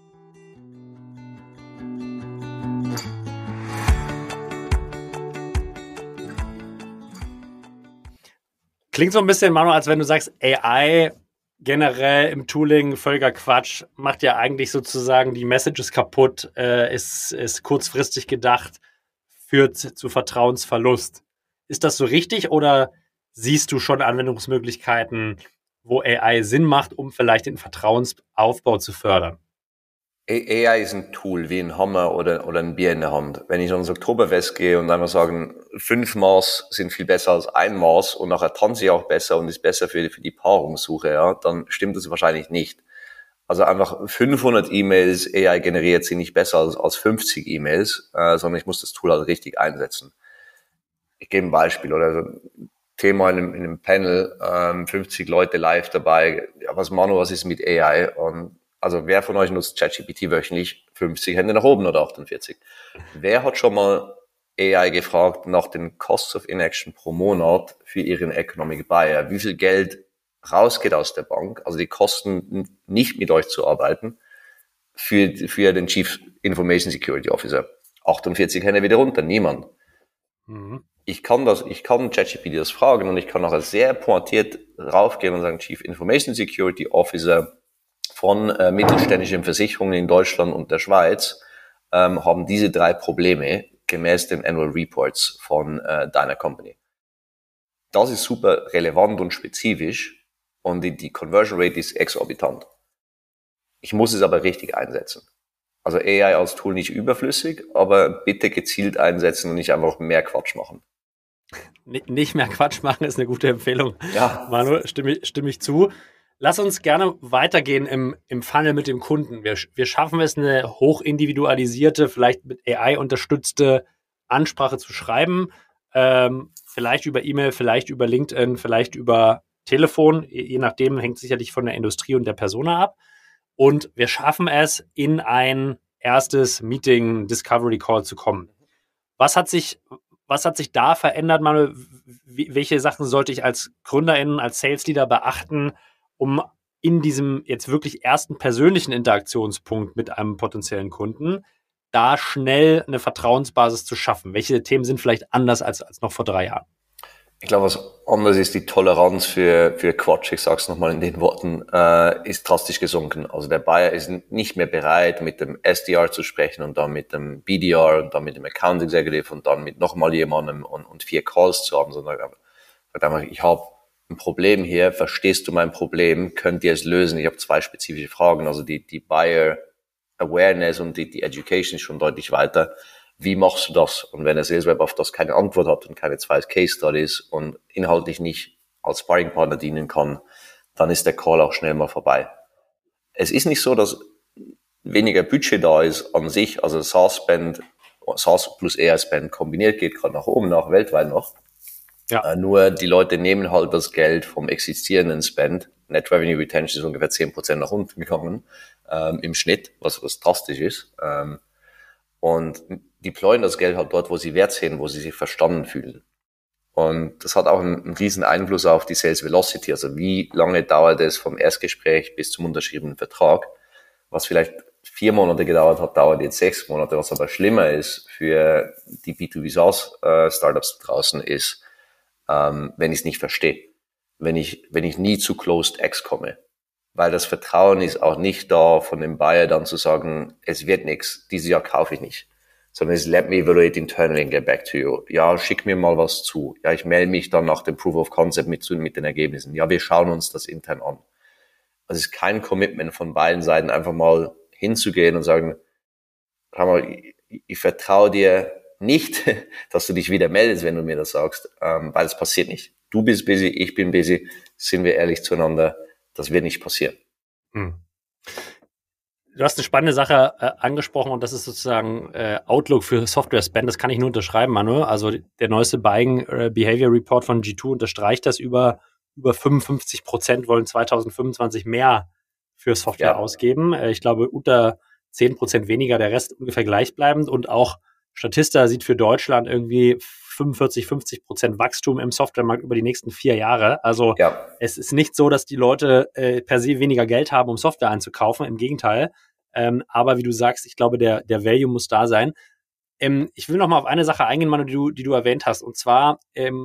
Klingt so ein bisschen, Manu, als wenn du sagst, AI generell im Tooling völliger Quatsch, macht ja eigentlich sozusagen die Messages kaputt, ist kurzfristig gedacht, führt zu Vertrauensverlust. Ist das so richtig oder siehst du schon Anwendungsmöglichkeiten, wo AI Sinn macht, um vielleicht den Vertrauensaufbau zu fördern? AI ist ein Tool wie ein Hammer oder ein Bier in der Hand. Wenn ich ans Oktoberfest gehe und einfach sagen, 5 Maß sind viel besser als 1 Maß und nachher tanze ich auch besser und ist besser für die Paarungssuche, ja, dann stimmt das wahrscheinlich nicht. Also einfach 500 E-Mails AI generiert sind nicht besser als 50 E-Mails, sondern ich muss das Tool halt richtig einsetzen. Ich gebe ein Beispiel oder so. Thema in einem Panel, 50 Leute live dabei. Ja, was ist mit AI? Und also wer von euch nutzt ChatGPT wöchentlich? 50 Hände nach oben oder 48. Wer hat schon mal AI gefragt nach den Costs of Inaction pro Monat für ihren Economic Buyer? Wie viel Geld rausgeht aus der Bank? Also die Kosten, nicht mit euch zu arbeiten, für den Chief Information Security Officer. 48 Hände wieder runter, niemand. Mhm. Ich kann ChatGPT das fragen und ich kann nachher sehr pointiert raufgehen und sagen, Chief Information Security Officer von mittelständischen Versicherungen in Deutschland und der Schweiz haben diese 3 Probleme gemäß den Annual Reports von deiner Company. Das ist super relevant und spezifisch und die Conversion Rate ist exorbitant. Ich muss es aber richtig einsetzen. Also AI als Tool nicht überflüssig, aber bitte gezielt einsetzen und nicht einfach mehr Quatsch machen. Nicht mehr Quatsch machen ist eine gute Empfehlung. Ja. Manu, stimme ich zu. Lass uns gerne weitergehen im Funnel mit dem Kunden. Wir schaffen es, eine hochindividualisierte, vielleicht mit AI unterstützte Ansprache zu schreiben. Vielleicht über E-Mail, vielleicht über LinkedIn, vielleicht über Telefon. Je nachdem, hängt sicherlich von der Industrie und der Persona ab. Und wir schaffen es, in ein erstes Meeting, Discovery Call zu kommen. Was hat sich da verändert, Manuel? Welche Sachen sollte ich als GründerInnen, als Sales Leader beachten, um in diesem jetzt wirklich ersten persönlichen Interaktionspunkt mit einem potenziellen Kunden da schnell eine Vertrauensbasis zu schaffen? Welche Themen sind vielleicht anders als noch vor 3 Jahren? Ich glaube, was anders ist, die Toleranz für Quatsch, ich sag's nochmal in den Worten, ist drastisch gesunken. Also der Buyer ist nicht mehr bereit, mit dem SDR zu sprechen und dann mit dem BDR und dann mit dem Account Executive und dann mit nochmal jemandem und 4 Calls zu haben, sondern sagt einfach, ich habe ein Problem hier, verstehst du mein Problem, könnt ihr es lösen? Ich habe 2 spezifische Fragen, also die Buyer Awareness und die Education ist schon deutlich weiter. Wie machst du das? Und wenn der Sales Rep auf das keine Antwort hat und keine 2 Case Studies und inhaltlich nicht als Sparringpartner dienen kann, dann ist der Call auch schnell mal vorbei. Es ist nicht so, dass weniger Budget da ist an sich, also SaaS plus AI Spend kombiniert geht gerade nach oben, nach weltweit noch. Ja. Nur die Leute nehmen halt das Geld vom existierenden Spend. Net Revenue Retention ist ungefähr 10% nach unten gegangen im Schnitt, was drastisch ist. Und deployen das Geld halt dort, wo sie Wert sehen, wo sie sich verstanden fühlen. Und das hat auch einen riesen Einfluss auf die Sales Velocity. Also wie lange dauert es vom Erstgespräch bis zum unterschriebenen Vertrag? Was vielleicht 4 Monate gedauert hat, dauert jetzt 6 Monate. Was aber schlimmer ist für die B2B SaaS Startups draußen ist, wenn ich es nicht verstehe. Wenn ich nie zu Closed X komme. Weil das Vertrauen ist auch nicht da von dem Buyer dann zu sagen, es wird nichts, dieses Jahr kaufe ich nicht. Sondern es let me evaluate internally and get back to you. Ja, schick mir mal was zu. Ja, ich melde mich dann nach dem Proof of Concept mit den Ergebnissen. Ja, wir schauen uns das intern an. Also es ist kein Commitment von beiden Seiten, einfach mal hinzugehen und sagen, schau mal, ich vertraue dir nicht, dass du dich wieder meldest, wenn du mir das sagst, weil es passiert nicht. Du bist busy, ich bin busy, sind wir ehrlich zueinander, das wird nicht passieren. Du hast eine spannende Sache angesprochen und das ist sozusagen Outlook für Software Spend. Das kann ich nur unterschreiben, Manuel. Also der neueste Buying Behavior Report von G2 unterstreicht das. Über 55% wollen 2025 mehr für Software ausgeben. Ich glaube, unter 10% weniger, der Rest ungefähr gleichbleibend. Und auch Statista sieht für Deutschland irgendwie 45-50% Wachstum im Softwaremarkt über die nächsten 4 Jahre. Also es ist nicht so, dass die Leute per se weniger Geld haben, um Software einzukaufen. Im Gegenteil. Aber wie du sagst, ich glaube, der Value muss da sein. Ich will noch mal auf eine Sache eingehen, Manu, die du erwähnt hast. Und zwar,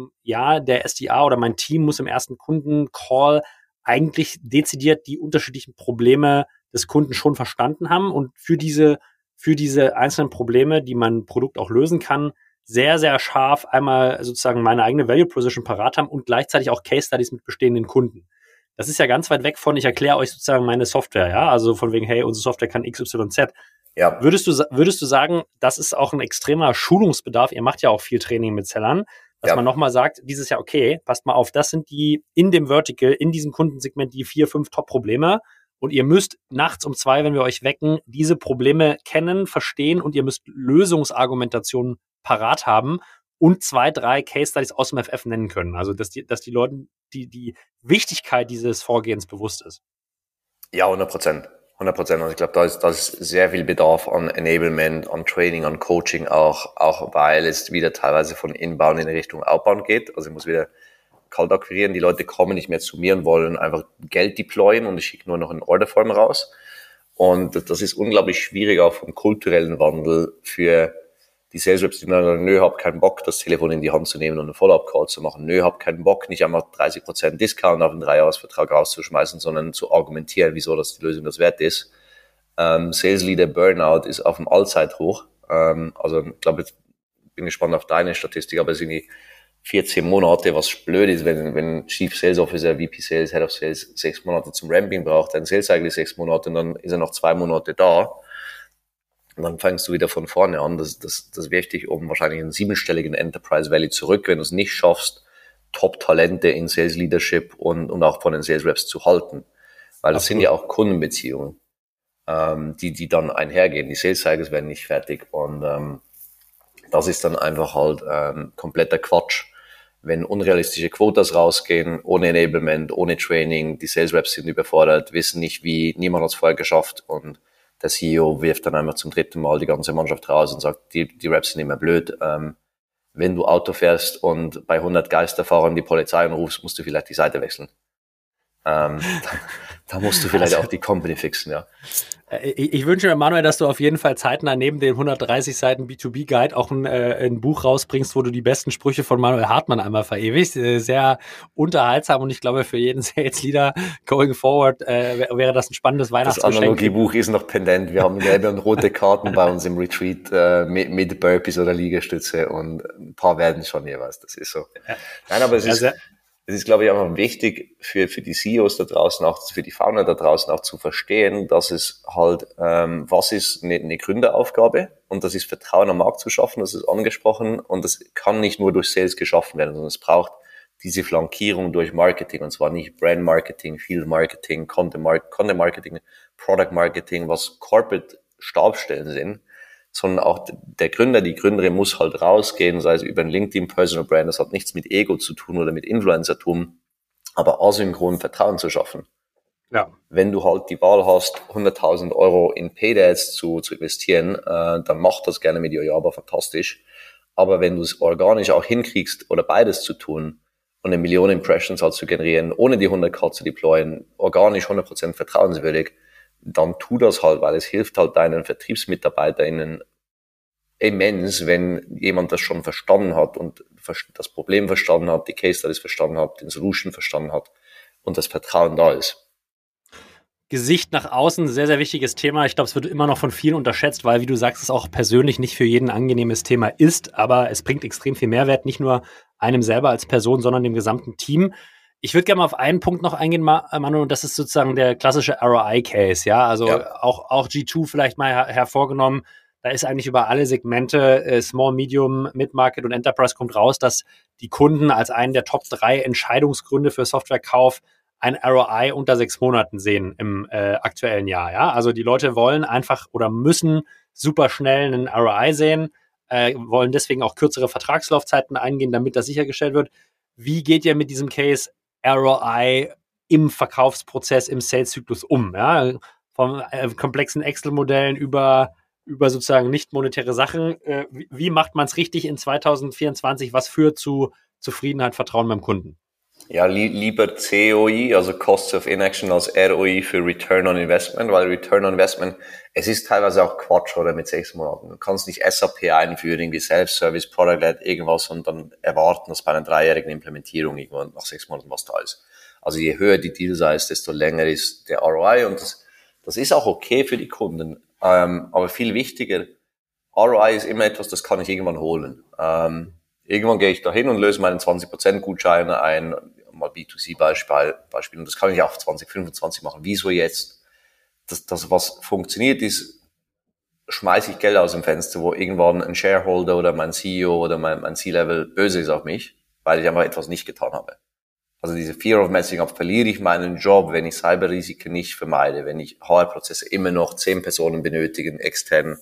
der SDA oder mein Team muss im ersten Kundencall eigentlich dezidiert die unterschiedlichen Probleme des Kunden schon verstanden haben und für diese einzelnen Probleme, die mein Produkt auch lösen kann, sehr, sehr scharf einmal sozusagen meine eigene Value Proposition parat haben und gleichzeitig auch Case Studies mit bestehenden Kunden. Das ist ja ganz weit weg von, ich erkläre euch sozusagen meine Software, ja, also von wegen, hey, unsere Software kann XYZ. Ja. Würdest du sagen, das ist auch ein extremer Schulungsbedarf? Ihr macht ja auch viel Training mit Sellern, dass man nochmal sagt, dieses Jahr, okay, passt mal auf, das sind die in dem Vertical, in diesem Kundensegment die 4, 5 Top-Probleme und ihr müsst nachts um 2, wenn wir euch wecken, diese Probleme kennen, verstehen und ihr müsst Lösungsargumentationen parat haben und 2, 3 Case Studies aus dem FF nennen können. Also, dass die Leuten die Wichtigkeit dieses Vorgehens bewusst ist. Ja, 100%. 100%. Also ich glaube, da ist sehr viel Bedarf an Enablement, an Training, an Coaching auch weil es wieder teilweise von Inbound in Richtung Outbound geht. Also ich muss wieder kalt akquirieren. Die Leute kommen nicht mehr zu mir und wollen einfach Geld deployen und ich schicke nur noch eine Orderform raus. Und das ist unglaublich schwierig auch vom kulturellen Wandel für die Sales Reps, die sagen, nö, hab keinen Bock, das Telefon in die Hand zu nehmen und einen Follow-up-Call zu machen. Nö, hab keinen Bock, nicht einmal 30% Discount auf einen 3-Jahres-Vertrag rauszuschmeißen, sondern zu argumentieren, wieso das die Lösung das wert ist. Sales Leader Burnout ist auf dem Allzeithoch. Also ich glaube, ich bin gespannt auf deine Statistik, aber es sind irgendwie 14 Monate, was blöd ist, wenn Chief Sales Officer, VP Sales, Head of Sales 6 Monate zum Ramping braucht, ein Sales Cycle 6 Monate und dann ist er noch 2 Monate da. Und dann fängst du wieder von vorne an. Das wirft dich um wahrscheinlich einen 7-stelligen Enterprise Value zurück, wenn du es nicht schaffst, Top-Talente in Sales Leadership und auch von den Sales Reps zu halten. Weil das sind ja auch Kundenbeziehungen, die dann einhergehen. Die Sales Cycles werden nicht fertig. Und das ist dann einfach halt kompletter Quatsch. Wenn unrealistische Quotas rausgehen, ohne Enablement, ohne Training, die Sales Reps sind überfordert, wissen nicht wie, niemand hat es vorher geschafft und der CEO wirft dann einfach zum 3. Mal die ganze Mannschaft raus und sagt, die Reps sind immer blöd. Wenn du Auto fährst und bei 100 Geisterfahrern die Polizei anrufst, musst du vielleicht die Seite wechseln. Da musst du vielleicht auch die Company fixen, ja. Ich wünsche mir, Manuel, dass du auf jeden Fall zeitnah neben den 130 Seiten B2B-Guide auch ein Buch rausbringst, wo du die besten Sprüche von Manuel Hartmann einmal verewigst. Sehr unterhaltsam und ich glaube, für jeden Sales-Leader going forward wäre das ein spannendes Weihnachtsgeschenk. Das Analogie-Buch ist noch pendent. Wir haben gelbe und rote Karten bei uns im Retreat mit Burpees oder Liegestütze und ein paar werden schon jeweils. Das ist so. Ja. Nein, aber es ist, glaube ich, einfach wichtig für die CEOs da draußen, auch für die Founder da draußen auch zu verstehen, dass es halt, was ist eine Gründeraufgabe und das ist Vertrauen am Markt zu schaffen, das ist angesprochen und das kann nicht nur durch Sales geschaffen werden, sondern es braucht diese Flankierung durch Marketing und zwar nicht Brand Marketing, Field Marketing, Content Marketing, Product Marketing, was Corporate Stabsstellen sind, sondern auch der Gründer, die Gründerin muss halt rausgehen, sei es über ein LinkedIn Personal Brand, das hat nichts mit Ego zu tun oder mit Influencertum, aber asynchron Vertrauen zu schaffen. Ja. Wenn du halt die Wahl hast, 100.000 Euro in Paid Ads zu investieren, dann mach das gerne mit dir, aber fantastisch. Aber wenn du es organisch auch hinkriegst oder beides zu tun und 1 Million Impressions halt zu generieren, ohne die 100k zu deployen, organisch 100% vertrauenswürdig, dann tu das halt, weil es hilft halt deinen VertriebsmitarbeiterInnen immens, wenn jemand das schon verstanden hat und das Problem verstanden hat, die Case Studies verstanden hat, den Solution verstanden hat und das Vertrauen da ist. Gesicht nach außen, sehr, sehr wichtiges Thema. Ich glaube, es wird immer noch von vielen unterschätzt, weil, wie du sagst, es auch persönlich nicht für jeden ein angenehmes Thema ist, aber es bringt extrem viel Mehrwert, nicht nur einem selber als Person, sondern dem gesamten Team. Ich würde gerne mal auf einen Punkt noch eingehen, Manu, und das ist sozusagen der klassische ROI-Case, ja, also auch G2 vielleicht mal hervorgenommen. Da ist eigentlich über alle Segmente, Small, Medium, Mid-Market und Enterprise kommt raus, dass die Kunden als einen der Top 3 Entscheidungsgründe für Softwarekauf ein ROI unter 6 Monaten sehen im aktuellen Jahr. Ja? Also die Leute wollen einfach oder müssen super schnell einen ROI sehen, wollen deswegen auch kürzere Vertragslaufzeiten eingehen, damit das sichergestellt wird. Wie geht ihr mit diesem Case ROI im Verkaufsprozess, im Sales-Zyklus um? Ja? Von komplexen Excel-Modellen über sozusagen nicht monetäre Sachen. Wie macht man es richtig in 2024? Was führt zu Zufriedenheit, Vertrauen beim Kunden? Ja, lieber COI, also Cost of Inaction, als ROI für Return on Investment, weil Return on Investment, es ist teilweise auch Quatsch, oder mit 6 Monaten. Du kannst nicht SAP einführen, irgendwie Self-Service, Product-led, irgendwas und dann erwarten, dass bei einer 3-jährigen Implementierung irgendwann nach 6 Monaten was da ist. Also je höher die Deal-Size, desto länger ist der ROI und das ist auch okay für die Kunden. Aber viel wichtiger, ROI ist immer etwas, das kann ich irgendwann holen. Irgendwann gehe ich da hin und löse meinen 20% Gutschein ein, mal B2C-Beispiel, und das kann ich auch 2025 machen. Wieso jetzt? Das was funktioniert ist, schmeiße ich Geld aus dem Fenster, wo irgendwann ein Shareholder oder mein CEO oder mein C-Level böse ist auf mich, weil ich einfach etwas nicht getan habe. Also diese Fear of Messing Up, verliere ich meinen Job, wenn ich Cyberrisiken nicht vermeide, wenn ich HR-Prozesse immer noch 10 Personen benötigen, extern,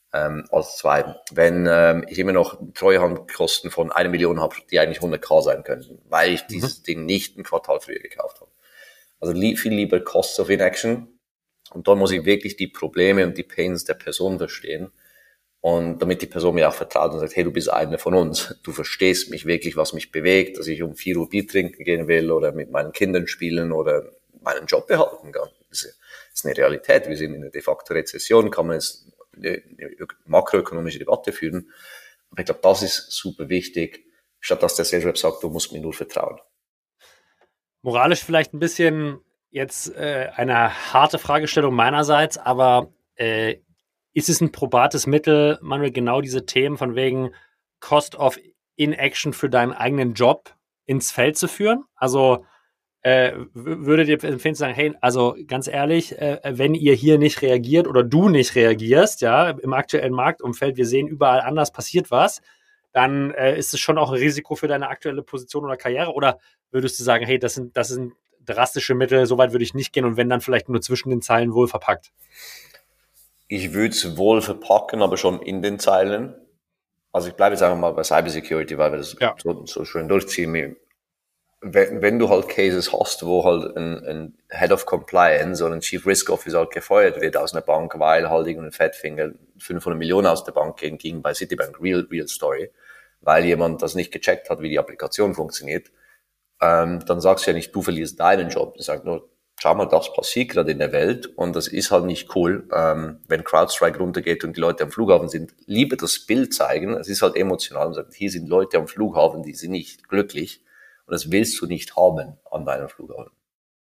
als 2. Wenn ich immer noch Treuhandkosten von 1 Million habe, die eigentlich 100k sein könnten, weil ich dieses Ding nicht ein Quartal früher gekauft habe. Also viel lieber Cost of Inaction. Und da muss ich wirklich die Probleme und die Pains der Person verstehen. Und damit die Person mir auch vertraut und sagt, hey, du bist einer von uns. Du verstehst mich wirklich, was mich bewegt, dass ich um 4 Uhr Bier trinken gehen will oder mit meinen Kindern spielen oder meinen Job behalten kann. Das ist eine Realität. Wir sind in einer de facto Rezession, kann man jetzt eine makroökonomische Debatte führen. Aber ich glaube, das ist super wichtig, statt dass der Sales Rep sagt, du musst mir nur vertrauen. Moralisch vielleicht ein bisschen jetzt eine harte Fragestellung meinerseits, aber ist es ein probates Mittel, Manuel, genau diese Themen von wegen Cost of Inaction für deinen eigenen Job ins Feld zu führen? Also würdet ihr empfehlen zu sagen, hey, also ganz ehrlich, wenn ihr hier nicht reagiert oder du nicht reagierst, ja, im aktuellen Marktumfeld, wir sehen überall anders passiert was, dann ist es schon auch ein Risiko für deine aktuelle Position oder Karriere? Oder würdest du sagen, hey, das sind drastische Mittel, so weit würde ich nicht gehen und wenn dann vielleicht nur zwischen den Zeilen wohl verpackt? Ich würde es wohl verpacken, aber schon in den Zeilen. Also ich bleibe jetzt einfach mal bei Cybersecurity, weil wir das so schön durchziehen. Wenn du halt Cases hast, wo halt ein Head of Compliance oder ein Chief Risk Officer halt gefeuert wird aus einer Bank, weil halt irgendein Fettfinger 500 Millionen aus der Bank ging bei Citibank, real story, weil jemand das nicht gecheckt hat, wie die Applikation funktioniert, dann sagst du ja nicht, du verlierst deinen Job. Du sagst nur, schau mal, das passiert gerade in der Welt und das ist halt nicht cool, wenn CrowdStrike runtergeht und die Leute am Flughafen sind. Lieber das Bild zeigen, es ist halt emotional und sagt, hier sind Leute am Flughafen, die sind nicht glücklich. Und das willst du nicht haben an deinem Flughafen.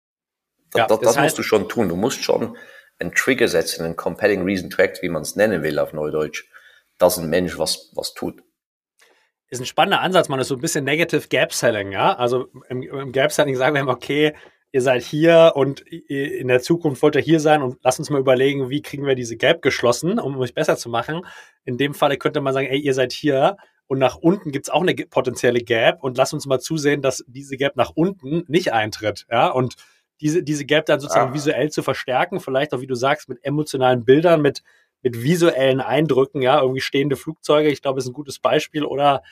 Das musst du schon tun. Du musst schon einen Trigger setzen, einen compelling reason to act, wie man es nennen will auf Neudeutsch, dass ein Mensch was tut. Ist ein spannender Ansatz, man ist so ein bisschen Negative Gap Selling, ja. Also im Gap Selling sagen wir immer, okay, ihr seid hier und in der Zukunft wollt ihr hier sein und lasst uns mal überlegen, wie kriegen wir diese Gap geschlossen, um euch besser zu machen. In dem Falle könnte man sagen, ey, ihr seid hier und nach unten gibt's auch eine potenzielle Gap und lasst uns mal zusehen, dass diese Gap nach unten nicht eintritt, ja, und diese Gap dann sozusagen visuell zu verstärken, vielleicht auch, wie du sagst, mit emotionalen Bildern, mit mit visuellen Eindrücken, ja, irgendwie stehende Flugzeuge, ich glaube, ist ein gutes Beispiel, oder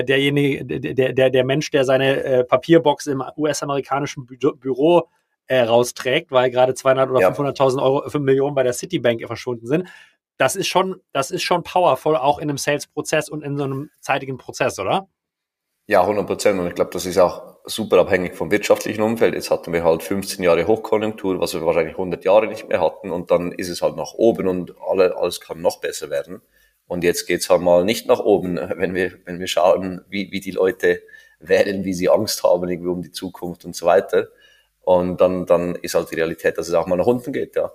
der Mensch, der seine Papierbox im US-amerikanischen Büro rausträgt, weil gerade 200 oder 500.000 Euro, 5 Millionen bei der Citibank verschwunden sind. Das ist schon powerful, auch in einem Sales-Prozess und in so einem zeitigen Prozess, oder? Ja, 100%. Und ich glaube, das ist auch super abhängig vom wirtschaftlichen Umfeld. Jetzt hatten wir halt 15 Jahre Hochkonjunktur, was wir wahrscheinlich 100 Jahre nicht mehr hatten. Und dann ist es halt nach oben und alles kann noch besser werden. Und jetzt geht's halt mal nicht nach oben, wenn wir schauen, wie die Leute wählen, wie sie Angst haben irgendwie um die Zukunft und so weiter. Und dann ist halt die Realität, dass es auch mal nach unten geht, ja.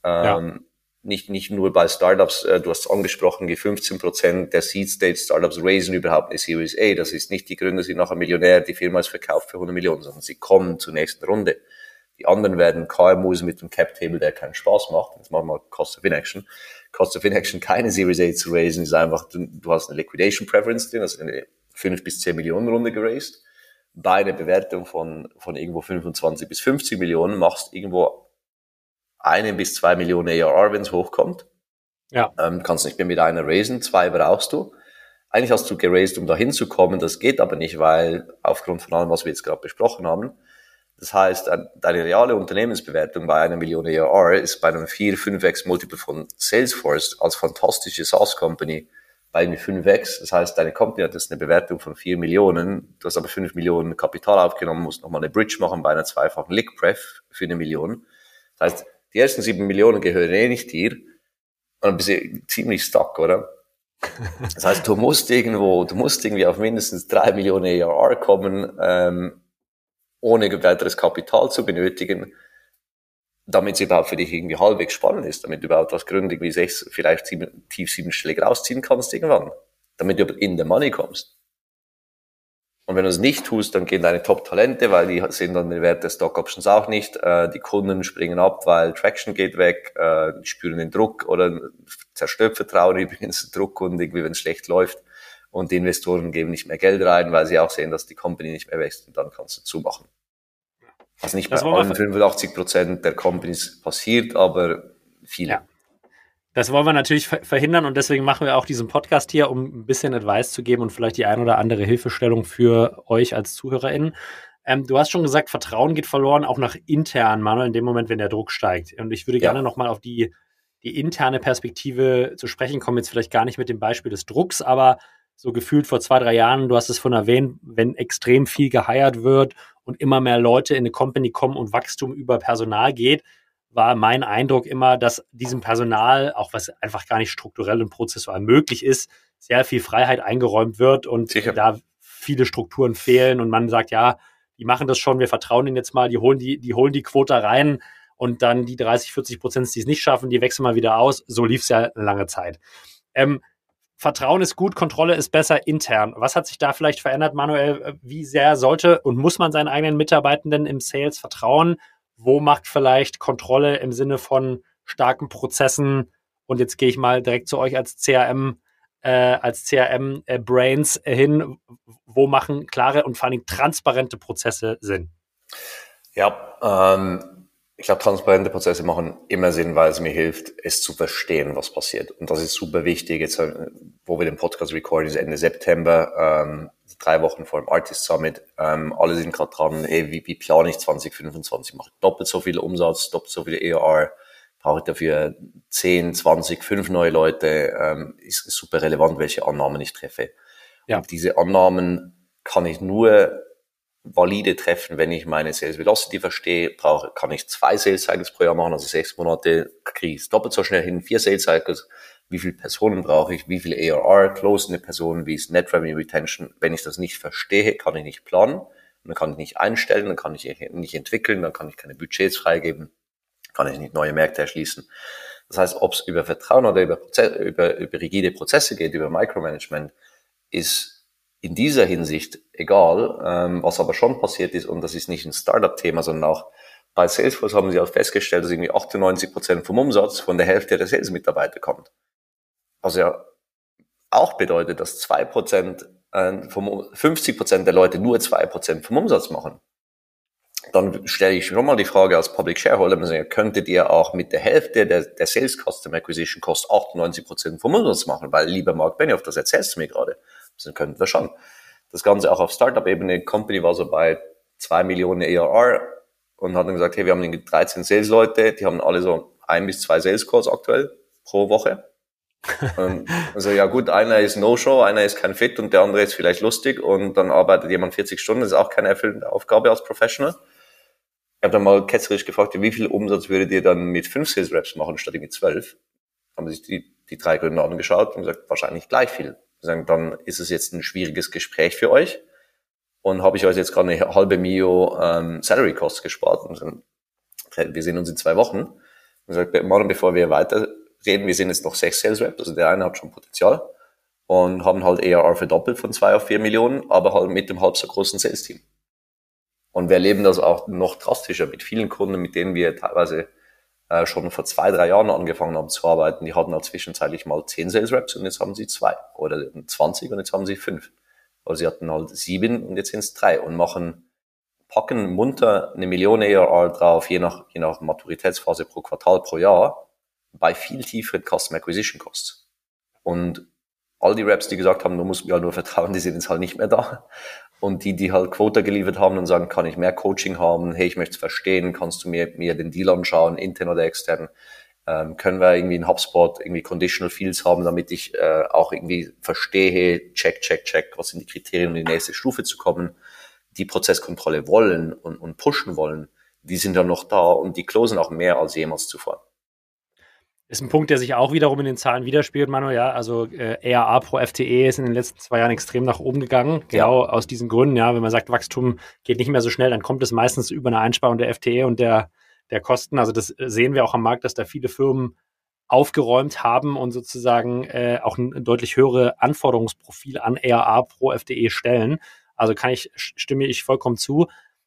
Nicht nur bei Startups, du hast es angesprochen, die 15% der Seed-Stage-Startups raisen überhaupt eine Series A. Das ist nicht, die Gründer sind nachher Millionär, die Firma ist verkauft für 100 Millionen, sondern sie kommen zur nächsten Runde. Die anderen werden KMUs mit einem Cap-Table, der keinen Spaß macht. Jetzt machen wir mal Cost of Inaction. Cost of Inaction, keine Series A zu raisen, ist einfach, du hast eine Liquidation Preference drin, also eine 5 bis 10 Millionen Runde geraced. Bei einer Bewertung von irgendwo 25 bis 50 Millionen machst irgendwo 1 bis 2 Millionen ARR, wenn es hochkommt. Ja. Kannst nicht mehr mit einer raisen, 2 brauchst du. Eigentlich hast du geraced, um da hinzukommen, das geht aber nicht, weil aufgrund von allem, was wir jetzt gerade besprochen haben, das heißt, deine reale Unternehmensbewertung bei 1 Million ARR ist bei einem 4-5x Multiple von Salesforce als fantastische SaaS-Company bei 5x. Das heißt, deine Company hat jetzt eine Bewertung von 4 Millionen, du hast aber 5 Millionen Kapital aufgenommen, musst nochmal eine Bridge machen bei einer zweifachen Lick-Pref für 1 Million. Das heißt, die ersten 7 Millionen gehören nicht dir und dann bist du ziemlich stuck, oder? Das heißt, du musst irgendwie auf mindestens 3 Millionen ARR kommen, ohne weiteres Kapital zu benötigen, damit es überhaupt für dich irgendwie halbwegs spannend ist, damit du überhaupt was gründig wie 6, vielleicht tief 7-stellig rausziehen kannst irgendwann, damit du in the money kommst. Und wenn du es nicht tust, dann gehen deine Top-Talente, weil die sind dann den Wert der Stock-Options auch nicht. Die Kunden springen ab, weil Traction geht weg, die spüren den Druck oder zerstört Vertrauen übrigens, Druck und irgendwie, wenn es schlecht läuft. Und die Investoren geben nicht mehr Geld rein, weil sie auch sehen, dass die Company nicht mehr wächst und dann kannst du zumachen. Was nicht bei allen 85% der Companies passiert, aber viele. Ja. Das wollen wir natürlich verhindern und deswegen machen wir auch diesen Podcast hier, um ein bisschen Advice zu geben und vielleicht die ein oder andere Hilfestellung für euch als ZuhörerInnen. Du hast schon gesagt, Vertrauen geht verloren, auch nach intern, Manuel, in dem Moment, wenn der Druck steigt. Und ich würde gerne nochmal auf die interne Perspektive zu sprechen kommen, jetzt vielleicht gar nicht mit dem Beispiel des Drucks, aber so gefühlt vor 2-3 Jahren, du hast es von erwähnt, wenn extrem viel geheiert wird und immer mehr Leute in eine Company kommen und Wachstum über Personal geht, war mein Eindruck immer, dass diesem Personal, auch was einfach gar nicht strukturell und prozessual möglich ist, sehr viel Freiheit eingeräumt wird und da viele Strukturen fehlen und man sagt, ja, die machen das schon, wir vertrauen ihnen jetzt mal, die holen die Quota rein und dann die 30-40%, die es nicht schaffen, die wechseln mal wieder aus. So lief es ja eine lange Zeit. Vertrauen ist gut, Kontrolle ist besser intern. Was hat sich da vielleicht verändert, Manuel? Wie sehr sollte und muss man seinen eigenen Mitarbeitenden im Sales vertrauen? Wo macht vielleicht Kontrolle im Sinne von starken Prozessen? Und jetzt gehe ich mal direkt zu euch als CRM-Brains hin. Wo machen klare und vor allem transparente Prozesse Sinn? Ja, ich glaube, transparente Prozesse machen immer Sinn, weil es mir hilft, es zu verstehen, was passiert. Und das ist super wichtig. Jetzt, wo wir den Podcast recorden, ist Ende September, 3 Wochen vor dem Artist Summit. Alle sind gerade dran, wie plane ich 2025? Mache ich doppelt so viel Umsatz, doppelt so viel ARR? Brauche ich dafür 10, 20, 5 neue Leute? Ist super relevant, welche Annahmen ich treffe. Ja. Und diese Annahmen kann ich nur valide treffen, wenn ich meine Sales Velocity verstehe. Kann ich 2 Sales Cycles pro Jahr machen, also 6 Monate, kriege ich es doppelt so schnell hin, 4 Sales Cycles. Wie viele Personen brauche ich, wie viel ARR, close eine Person, wie ist Net Revenue Retention. Wenn ich das nicht verstehe, kann ich nicht planen, dann kann ich nicht einstellen, dann kann ich nicht entwickeln, dann kann ich keine Budgets freigeben, kann ich nicht neue Märkte erschließen. Das heißt, ob es über Vertrauen oder über rigide Prozesse geht, über Micromanagement, ist in dieser Hinsicht egal. Was aber schon passiert ist, und das ist nicht ein Startup-Thema, sondern auch bei Salesforce haben sie auch festgestellt, dass irgendwie 98% vom Umsatz von der Hälfte der Sales-Mitarbeiter kommt. Was ja auch bedeutet, dass 2%, 50% der Leute nur 2% vom Umsatz machen. dann stelle ich schon mal die Frage als Public Shareholder, könntet ihr auch mit der Hälfte der Sales Customer Acquisition Cost 98% vom Umsatz machen? Weil, lieber Mark Benioff, das erzählst du mir gerade. Das könnten wir schon. Das Ganze auch auf Startup-Ebene. Company war so bei 2 Millionen ARR und hat dann gesagt, hey, wir haben 13 Sales-Leute, die haben alle so 1 bis 2 Sales Calls aktuell pro Woche. Also ja gut, einer ist No-Show, einer ist kein Fit und der andere ist vielleicht lustig und dann arbeitet jemand 40 Stunden, das ist auch keine erfüllende Aufgabe als Professional. Ich habe dann mal ketzerisch gefragt, wie viel Umsatz würdet ihr dann mit 5 Sales Reps machen, statt mit 12? Haben sich die 3 Gründer angeschaut und gesagt, wahrscheinlich gleich viel. Sagen, dann ist es jetzt ein schwieriges Gespräch für euch und habe ich euch jetzt gerade eine halbe Mio Salary Costs gespart und sagen, wir sehen uns in 2 Wochen. Und gesagt, bevor wir weiterreden, wir sind jetzt noch 6 Sales Reps, also der eine hat schon Potenzial und haben halt ARR verdoppelt von 2 auf 4 Millionen, aber halt mit dem halb so großen Sales Team. Und wir erleben das auch noch drastischer mit vielen Kunden, mit denen wir teilweise schon vor 2-3 Jahren angefangen haben zu arbeiten. Die hatten halt zwischenzeitlich mal 10 Sales Reps und jetzt haben sie 2 oder 20 und jetzt haben sie 5. Oder sie hatten halt 7 und jetzt sind es 3 und packen munter 1 Million ARR drauf, je nach Maturitätsphase pro Quartal, pro Jahr, bei viel tieferen Customer Acquisition Costs. Und all die Reps, die gesagt haben, du musst mir halt nur vertrauen, die sind jetzt halt nicht mehr da. Und die halt Quota geliefert haben und sagen, kann ich mehr Coaching haben? Hey, ich möchte es verstehen. Kannst du mir den Deal anschauen, intern oder extern? Können wir irgendwie in HubSpot irgendwie Conditional Fields haben, damit ich auch irgendwie verstehe, check, was sind die Kriterien, um in die nächste Stufe zu kommen? Die Prozesskontrolle wollen und pushen wollen, die sind dann noch da und die closen auch mehr als jemals zuvor. Ist ein Punkt, der sich auch wiederum in den Zahlen widerspiegelt, Manu, ja. Also ARR pro FTE ist in den letzten 2 Jahren extrem nach oben gegangen. Genau aus diesen Gründen, ja. Wenn man sagt, Wachstum geht nicht mehr so schnell, dann kommt es meistens über eine Einsparung der FTE und der Kosten. Also das sehen wir auch am Markt, dass da viele Firmen aufgeräumt haben und sozusagen auch ein deutlich höhere Anforderungsprofil an ARR pro FTE stellen. Also stimme ich vollkommen zu.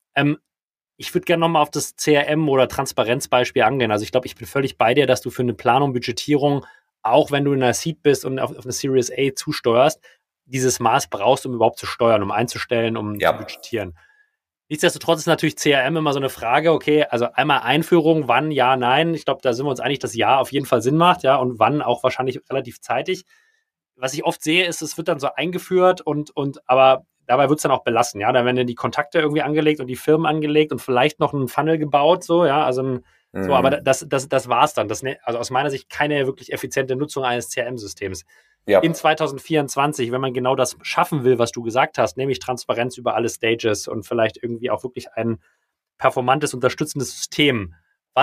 Ich würde gerne nochmal auf das CRM oder Transparenzbeispiel angehen. Also ich glaube, ich bin völlig bei dir, dass du für eine Planung, Budgetierung, auch wenn du in einer Seed bist und auf eine Series A zusteuerst, dieses Maß brauchst, um überhaupt zu steuern, um einzustellen, um zu budgetieren. Nichtsdestotrotz ist natürlich CRM immer so eine Frage, okay, also einmal Einführung, wann, ja, nein. Ich glaube, da sind wir uns einig, dass ja auf jeden Fall Sinn macht, ja, und wann auch wahrscheinlich relativ zeitig. Was ich oft sehe, ist, es wird dann so eingeführt aber dabei wird es dann auch belassen, ja. Da werden dann die Kontakte irgendwie angelegt und die Firmen angelegt und vielleicht noch einen Funnel gebaut, so, ja. Also so, aber das war's dann. Also aus meiner Sicht keine wirklich effiziente Nutzung eines CRM-Systems. Ja. In 2024, wenn man genau das schaffen will, was du gesagt hast, nämlich Transparenz über alle Stages und vielleicht irgendwie auch wirklich ein performantes, unterstützendes System.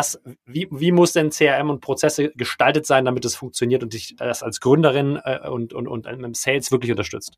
Wie muss denn CRM und Prozesse gestaltet sein, damit es funktioniert und dich das als Gründerin und im Sales wirklich unterstützt?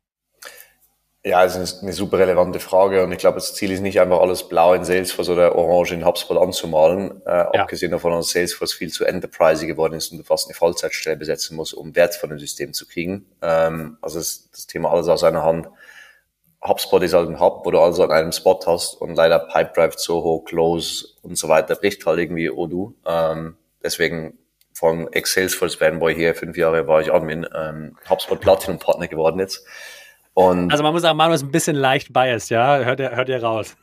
Ja, es ist eine super relevante Frage und ich glaube, das Ziel ist nicht einfach alles blau in Salesforce oder orange in HubSpot anzumalen, abgesehen davon, dass Salesforce viel zu enterprisey geworden ist und du fast eine Vollzeitstelle besetzen musst, um Wert von dem System zu kriegen. Also das Thema alles aus einer Hand. HubSpot ist halt ein Hub, wo du also an einem Spot hast und leider Pipedrive, Zoho, Close und so weiter bricht halt irgendwie Odoo. Deswegen von Ex-Salesforce Fanboy hier, 5 Jahre war ich Admin, HubSpot Platinum Partner geworden jetzt. Und also man muss sagen, Manu ist ein bisschen leicht biased, ja? Hört ihr raus.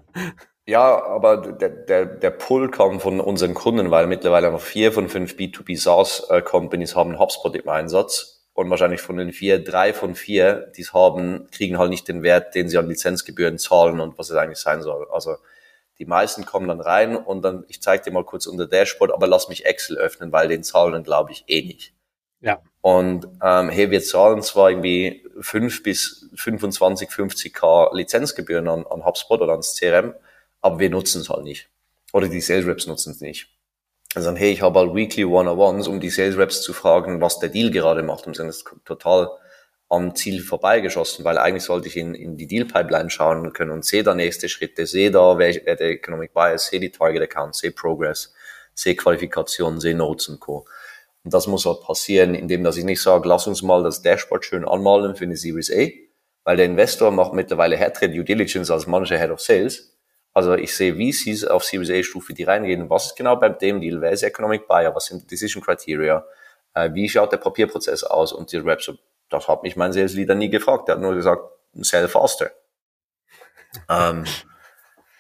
Ja, aber der Pull kam von unseren Kunden, weil mittlerweile noch 4 von 5 B2B SaaS Companies haben HubSpot im Einsatz und wahrscheinlich von den 3 von 4, die es haben, kriegen halt nicht den Wert, den sie an Lizenzgebühren zahlen und was es eigentlich sein soll. Also die meisten kommen dann rein und dann, ich zeige dir mal kurz unser Dashboard, aber lass mich Excel öffnen, weil den zahlen dann glaube ich eh nicht. Ja. Und hey, wir zahlen zwar irgendwie 5 bis 25, 50k Lizenzgebühren an HubSpot oder ans CRM, aber wir nutzen es halt nicht. Oder die Sales Reps nutzen es nicht. Also dann, hey, ich habe halt Weekly One-on-Ones, um die Sales Reps zu fragen, was der Deal gerade macht. Und sind das total am Ziel vorbeigeschossen, weil eigentlich sollte ich in die Deal-Pipeline schauen können und sehe da nächste Schritte, sehe da, wer der Economic Bias, sehe die Target Accounts, sehe Progress, sehe Qualifikationen, sehe Notes und Co. Und das muss halt passieren, indem dass ich nicht sage, lass uns mal das Dashboard schön anmalen für eine Series A, weil der Investor macht mittlerweile härtere Due Diligence als manche Head of Sales. Also ich sehe VCs auf Series A Stufe, die reingehen, was ist genau bei dem Deal, wer ist Economic Buyer, was sind Decision Criteria, wie schaut der Papierprozess aus und die Reps, das hat mich mein Sales Leader nie gefragt, der hat nur gesagt, sell faster.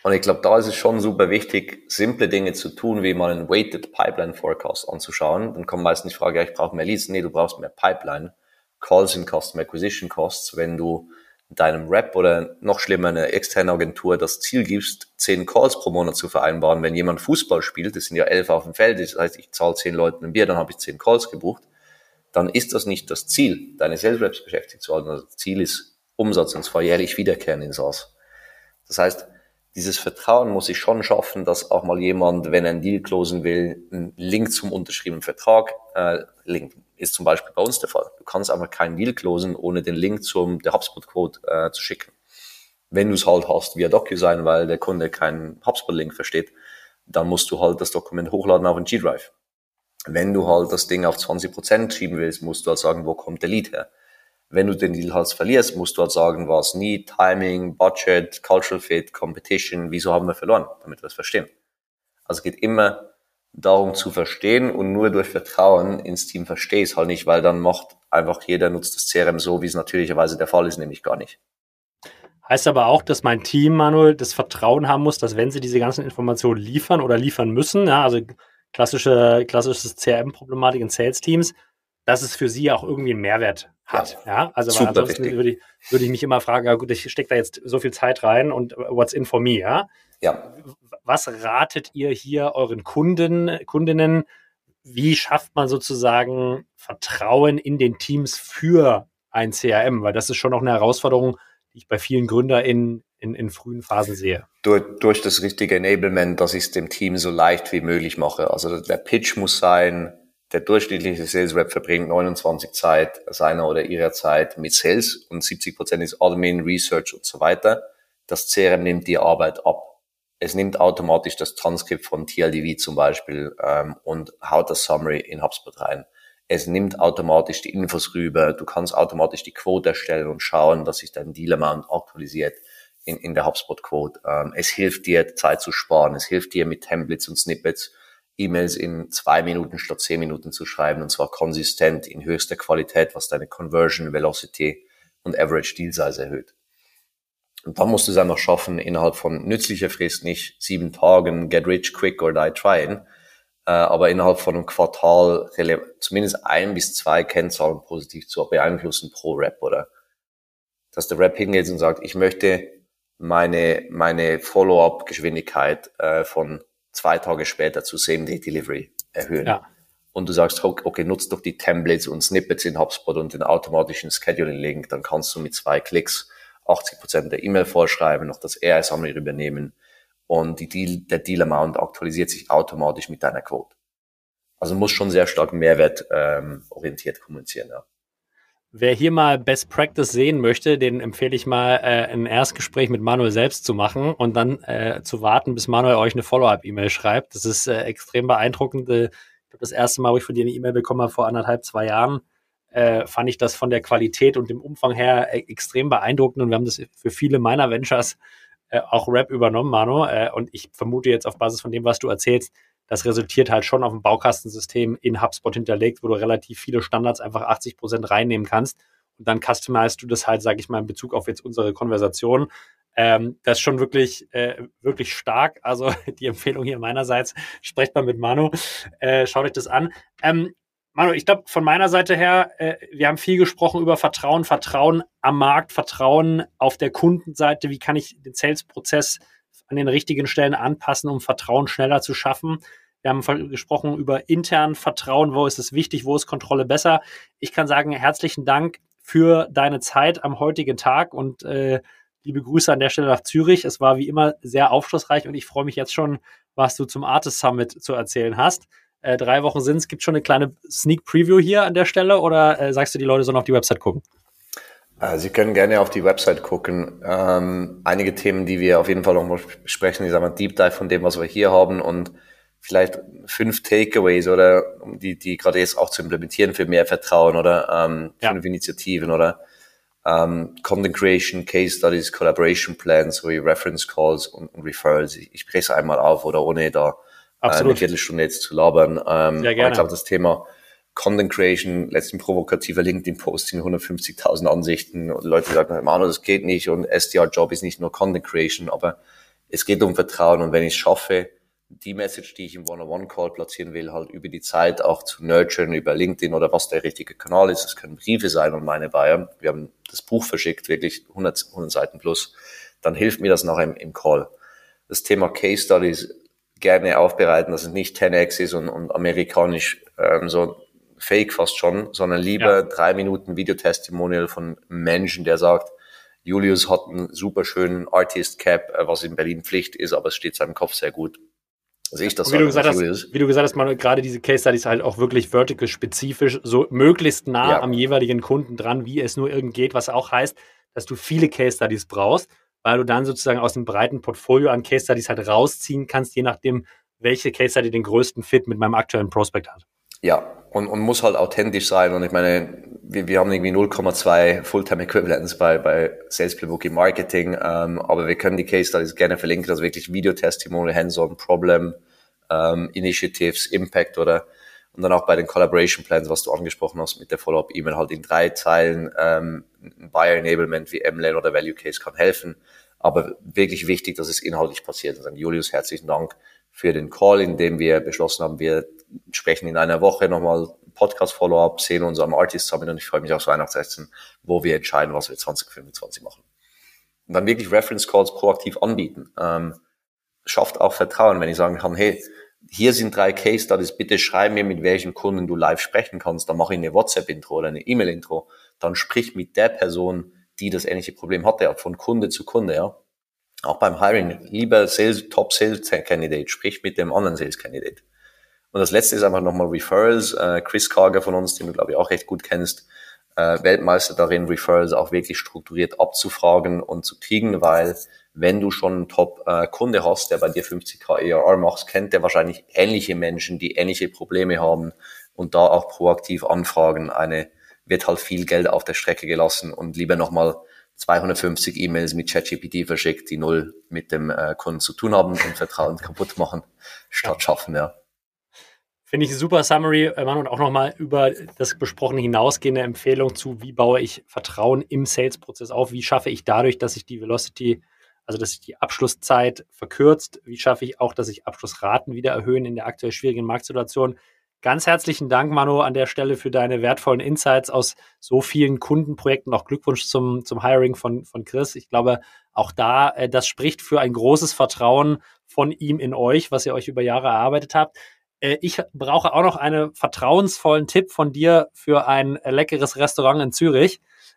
Und ich glaube, da ist es schon super wichtig, simple Dinge zu tun, wie mal einen Weighted Pipeline Forecast anzuschauen. Dann kommt meistens die Frage, ja, ich brauche mehr Leads. Nee, du brauchst mehr Pipeline. Calls sind Customer Acquisition Costs. Wenn du deinem Rep oder noch schlimmer einer externen Agentur das Ziel gibst, 10 Calls pro Monat zu vereinbaren, wenn jemand Fußball spielt, das sind ja 11 auf dem Feld, das heißt, ich zahle 10 Leuten ein Bier, dann habe ich 10 Calls gebucht, dann ist das nicht das Ziel, deine Sales Reps beschäftigt zu halten. Das Ziel ist Umsatz, und zwar jährlich wiederkehren in SaaS. Das heißt, dieses Vertrauen muss ich schon schaffen, dass auch mal jemand, wenn er einen Deal closen will, einen Link zum unterschriebenen Vertrag, Link ist zum Beispiel bei uns der Fall. Du kannst einfach keinen Deal closen, ohne den Link der HubSpot-Quote zu schicken. Wenn du es halt hast via DocuSign, weil der Kunde keinen HubSpot-Link versteht, dann musst du halt das Dokument hochladen auf einen G-Drive. Wenn du halt das Ding auf 20% schieben willst, musst du halt sagen, wo kommt der Lead her? Wenn du den Deal halt verlierst, musst du halt sagen, was Need, Timing, Budget, Cultural Fit, Competition, wieso haben wir verloren, damit wir es verstehen. Also es geht immer darum zu verstehen, und nur durch Vertrauen ins Team verstehe ich es halt nicht, weil dann macht einfach jeder, nutzt das CRM so, wie es natürlicherweise der Fall ist, nämlich gar nicht. Heißt aber auch, dass mein Team, Manuel, das Vertrauen haben muss, dass wenn sie diese ganzen Informationen liefern oder liefern müssen, ja, also klassisches CRM-Problematik in Sales-Teams, dass es für sie auch irgendwie einen Mehrwert hat. Ja, also weil ansonsten würde ich mich immer fragen, ja gut, ich stecke da jetzt so viel Zeit rein und what's in for me, ja? Ja. Was ratet ihr hier euren Kundinnen? Wie schafft man sozusagen Vertrauen in den Teams für ein CRM? Weil das ist schon noch eine Herausforderung, die ich bei vielen GründerInnen in frühen Phasen sehe. Durch das richtige Enablement, dass ich es dem Team so leicht wie möglich mache. Also der Pitch muss sein, der durchschnittliche Sales Rep verbringt 29 Zeit seiner oder ihrer Zeit mit Sales und 70% ist Admin, Research und so weiter. Das CRM nimmt die Arbeit ab. Es nimmt automatisch das Transkript von TLDV zum Beispiel und haut das Summary in HubSpot rein. Es nimmt automatisch die Infos rüber. Du kannst automatisch die Quote erstellen und schauen, dass sich dein Deal Amount aktualisiert in der HubSpot Quote. Es hilft dir, Zeit zu sparen. Es hilft dir, mit Templates und Snippets E-Mails in 2 Minuten statt 10 Minuten zu schreiben, und zwar konsistent in höchster Qualität, was deine Conversion, Velocity und Average Deal Size erhöht. Und dann musst du es einfach schaffen, innerhalb von nützlicher Frist, nicht 7 Tagen, get rich quick or die trying, aber innerhalb von einem Quartal zumindest 1 bis 2 Kennzahlen positiv zu beeinflussen pro Rep, oder? Dass der Rep hingeht und sagt, ich möchte meine Follow-up-Geschwindigkeit von 2 Tage später zu Same-Day-Delivery erhöhen. Ja. Und du sagst, okay, nutzt doch die Templates und Snippets in HubSpot und den automatischen Scheduling-Link, dann kannst du mit 2 Klicks 80% der E-Mail vorschreiben, noch das AI-Summary übernehmen und der Deal-Amount aktualisiert sich automatisch mit deiner Quote. Also muss schon sehr stark mehrwertorientiert kommunizieren, ja. Wer hier mal Best Practice sehen möchte, den empfehle ich mal, ein Erstgespräch mit Manuel selbst zu machen und dann zu warten, bis Manuel euch eine Follow-up-E-Mail schreibt. Das ist extrem beeindruckend. Ich glaube, das erste Mal, wo ich von dir eine E-Mail bekommen habe, vor 1,5-2 Jahren, fand ich das von der Qualität und dem Umfang her extrem beeindruckend. Und wir haben das für viele meiner Ventures auch Rep übernommen, Manu. Und ich vermute jetzt auf Basis von dem, was du erzählst, das resultiert halt schon auf ein Baukastensystem in HubSpot hinterlegt, wo du relativ viele Standards einfach 80% reinnehmen kannst. Und dann customizest du das halt, sage ich mal, in Bezug auf jetzt unsere Konversation. Das ist schon wirklich stark. Also die Empfehlung hier meinerseits, sprecht mal mit Manu, schaut euch das an. Manu, ich glaube, von meiner Seite her, wir haben viel gesprochen über Vertrauen am Markt, Vertrauen auf der Kundenseite. Wie kann ich den Sales-Prozess an den richtigen Stellen anpassen, um Vertrauen schneller zu schaffen? Wir haben gesprochen über intern Vertrauen, wo ist es wichtig, wo ist Kontrolle besser. Ich kann sagen, herzlichen Dank für deine Zeit am heutigen Tag und liebe Grüße an der Stelle nach Zürich. Es war wie immer sehr aufschlussreich und ich freue mich jetzt schon, was du zum Artist Summit zu erzählen hast. 3 Wochen sind es. Gibt schon eine kleine Sneak Preview hier an der Stelle oder sagst du, die Leute sollen auf die Website gucken? Sie können gerne auf die Website gucken. Einige Themen, die wir auf jeden Fall noch mal besprechen, ich sage mal Deep Dive von dem, was wir hier haben und vielleicht 5 Takeaways oder die gerade jetzt auch zu implementieren für mehr Vertrauen oder 5 Initiativen oder Content Creation, Case Studies, Collaboration Plans sowie Reference Calls und Referrals. Ich spreche es einmal auf oder ohne da eine Viertelstunde jetzt zu labern. Sehr gerne. Ich glaube, das Thema Content Creation, letzten provokativer LinkedIn-Posting, 150.000 Ansichten und Leute sagen, Manu, das geht nicht und SDR-Job ist nicht nur Content Creation, aber es geht um Vertrauen und wenn ich es schaffe, die Message, die ich im One-on-One-Call platzieren will, halt über die Zeit auch zu nurturen, über LinkedIn oder was der richtige Kanal ist. Es können Briefe sein und meine Buyer. Wir haben das Buch verschickt, wirklich 100 Seiten plus. Dann hilft mir das nachher im Call. Das Thema Case Studies gerne aufbereiten, dass es nicht 10x ist und amerikanisch so fake fast schon, sondern lieber 3 Minuten Videotestimonial von einem Menschen, der sagt, Julius hat einen super schönen Artist Cap, was in Berlin Pflicht ist, aber es steht seinem Kopf sehr gut. Also ich das wie du gesagt hast, man gerade diese Case Studies halt auch wirklich vertical spezifisch, so möglichst nah am jeweiligen Kunden dran, wie es nur irgend geht, was auch heißt, dass du viele Case Studies brauchst, weil du dann sozusagen aus dem breiten Portfolio an Case Studies halt rausziehen kannst, je nachdem, welche Case Study den größten Fit mit meinem aktuellen Prospect hat. Ja, und muss halt authentisch sein. Und ich meine, wir haben irgendwie 0,2 Fulltime Equivalents bei Sales Playbook im Marketing, aber wir können die Case Studies gerne verlinken, also wirklich Video-Testimonial, Hands-on, Problem, Initiatives, Impact oder und dann auch bei den Collaboration Plans, was du angesprochen hast mit der Follow-up-E-Mail, halt in 3 Zeilen, Buyer Enablement wie MLAN oder Value Case kann helfen, aber wirklich wichtig, dass es inhaltlich passiert. Also Julius, herzlichen Dank für den Call, in dem wir beschlossen haben, wir sprechen in einer Woche nochmal Podcast-Follow-up, sehen uns am Artist Summit und ich freue mich aufs Weihnachtsessen, wo wir entscheiden, was wir 2025 machen. Und dann wirklich Reference Calls proaktiv anbieten. Schafft auch Vertrauen, wenn ich sagen kann, hey, hier sind 3 Case Studies, bitte schreib mir, mit welchen Kunden du live sprechen kannst, dann mache ich eine WhatsApp-Intro oder eine E-Mail-Intro, dann sprich mit der Person, die das ähnliche Problem hatte, von Kunde zu Kunde, ja. Auch beim Hiring, lieber Top Sales Candidate, sprich mit dem anderen Sales Candidate. Und das letzte ist einfach nochmal Referrals. Chris Karger von uns, den du glaube ich auch recht gut kennst, Weltmeister darin, Referrals auch wirklich strukturiert abzufragen und zu kriegen, weil wenn du schon einen Top-Kunde hast, der bei dir 50k ARR macht, kennt der wahrscheinlich ähnliche Menschen, die ähnliche Probleme haben und da auch proaktiv anfragen. Wird halt viel Geld auf der Strecke gelassen und lieber nochmal 250 E-Mails mit ChatGPT verschickt, die null mit dem Kunden zu tun haben und Vertrauen kaputt machen, statt schaffen, ja. Finde ich eine super Summary, Mann, und auch nochmal über das Besprochene hinausgehende Empfehlung zu, wie baue ich Vertrauen im Sales-Prozess auf, wie schaffe ich dadurch, dass ich die Velocity, also dass sich die Abschlusszeit verkürzt, wie schaffe ich auch, dass sich Abschlussraten wieder erhöhen in der aktuell schwierigen Marktsituation. Ganz herzlichen Dank, Manu, an der Stelle für deine wertvollen Insights aus so vielen Kundenprojekten. Auch Glückwunsch zum Hiring von Chris. Ich glaube, auch das spricht für ein großes Vertrauen von ihm in euch, was ihr euch über Jahre erarbeitet habt. Ich brauche auch noch einen vertrauensvollen Tipp von dir für ein leckeres Restaurant in Zürich.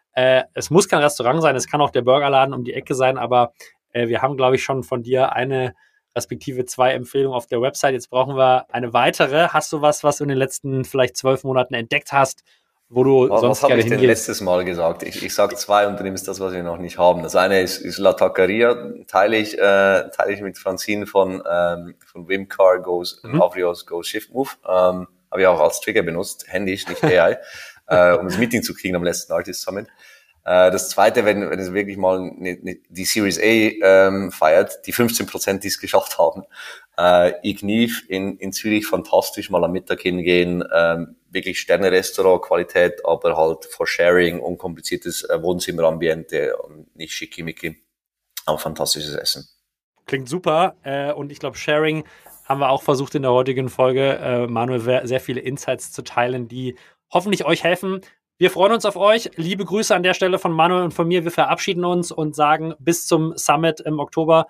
Es muss kein Restaurant sein, es kann auch der Burgerladen um die Ecke sein, aber wir haben, glaube ich, schon von dir eine respektive 2 Empfehlungen auf der Website. Jetzt brauchen wir eine weitere. Hast du was du in den letzten vielleicht 12 Monaten entdeckt hast, wo du sonst gerne hingehst? Was habe ich denn letztes Mal gesagt? Ich sage 2 und du nimmst das, was wir noch nicht haben. Das eine ist La Taqueria, teile ich mit Francine von Wim Car Goes, Avrios Goes Shift Move. Habe ich auch als Trigger benutzt, händisch, nicht AI, um das Meeting zu kriegen am letzten Artist Summit. Das zweite, wenn es wirklich mal die Series A feiert, die 15%, die es geschafft haben. Ignif in Zürich, fantastisch, mal am Mittag hingehen, wirklich Sterne-Restaurant, Qualität, aber halt for Sharing, unkompliziertes Wohnzimmerambiente und nicht schickimicki, aber fantastisches Essen. Klingt super und ich glaube, Sharing haben wir auch versucht in der heutigen Folge, Manuel, sehr viele Insights zu teilen, die hoffentlich euch helfen. Wir freuen uns auf euch. Liebe Grüße an der Stelle von Manuel und von mir. Wir verabschieden uns und sagen bis zum Summit im Oktober.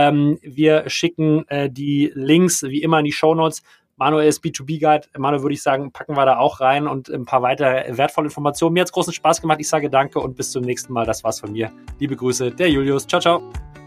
Wir schicken die Links wie immer in die Shownotes. Manuel ist B2B-Guide. Manuel, würde ich sagen, packen wir da auch rein und ein paar weitere wertvolle Informationen. Mir hat es großen Spaß gemacht. Ich sage danke und bis zum nächsten Mal. Das war's von mir. Liebe Grüße, der Julius. Ciao, ciao.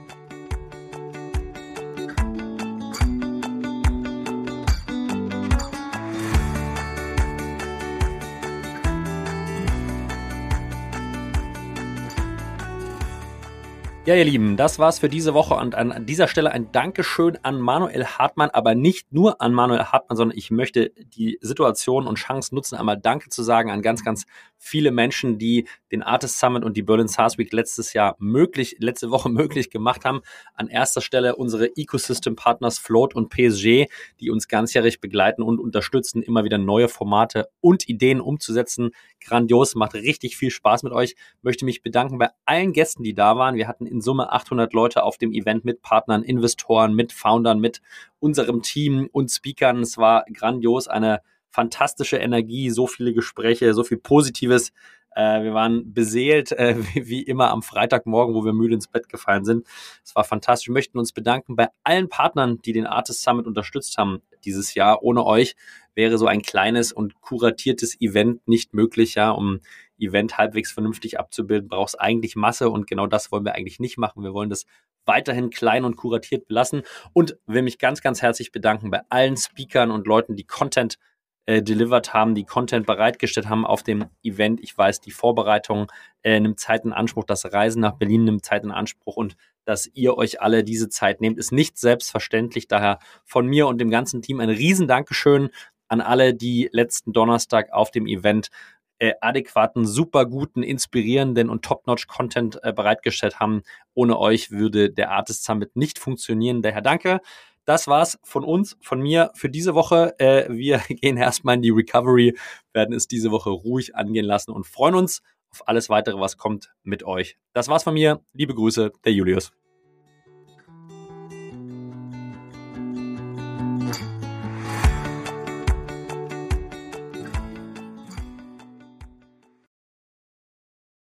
Ja, ihr Lieben, das war's für diese Woche und an dieser Stelle ein Dankeschön an Manuel Hartmann, aber nicht nur an Manuel Hartmann, sondern ich möchte die Situation und Chance nutzen, einmal Danke zu sagen an ganz, ganz viele Menschen, die den Artist Summit und die Berlin SaaS Week letzte Woche möglich gemacht haben. An erster Stelle unsere Ecosystem-Partners Float und PSG, die uns ganzjährig begleiten und unterstützen, immer wieder neue Formate und Ideen umzusetzen. Grandios, macht richtig viel Spaß mit euch. Möchte mich bedanken bei allen Gästen, die da waren. Wir hatten in Summe 800 Leute auf dem Event mit Partnern, Investoren, mit Foundern, mit unserem Team und Speakern. Es war grandios, eine fantastische Energie, so viele Gespräche, so viel Positives. Wir waren beseelt, wie immer am Freitagmorgen, wo wir müde ins Bett gefallen sind. Es war fantastisch. Wir möchten uns bedanken bei allen Partnern, die den Artist Summit unterstützt haben dieses Jahr. Ohne euch wäre so ein kleines und kuratiertes Event nicht möglich. Ja, um Event halbwegs vernünftig abzubilden, braucht es eigentlich Masse und genau das wollen wir eigentlich nicht machen. Wir wollen das weiterhin klein und kuratiert belassen und will mich ganz, ganz herzlich bedanken bei allen Speakern und Leuten, die Content delivered haben, die Content bereitgestellt haben auf dem Event. Ich weiß, die Vorbereitung nimmt Zeit in Anspruch, das Reisen nach Berlin nimmt Zeit in Anspruch und dass ihr euch alle diese Zeit nehmt, ist nicht selbstverständlich. Daher von mir und dem ganzen Team ein riesen Dankeschön an alle, die letzten Donnerstag auf dem Event adäquaten, super guten, inspirierenden und Top-Notch-Content bereitgestellt haben. Ohne euch würde der Artist Summit nicht funktionieren. Daher danke. Das war's von uns, von mir für diese Woche. Wir gehen erstmal in die Recovery, werden es diese Woche ruhig angehen lassen und freuen uns auf alles weitere, was kommt mit euch. Das war's von mir. Liebe Grüße, der Julius.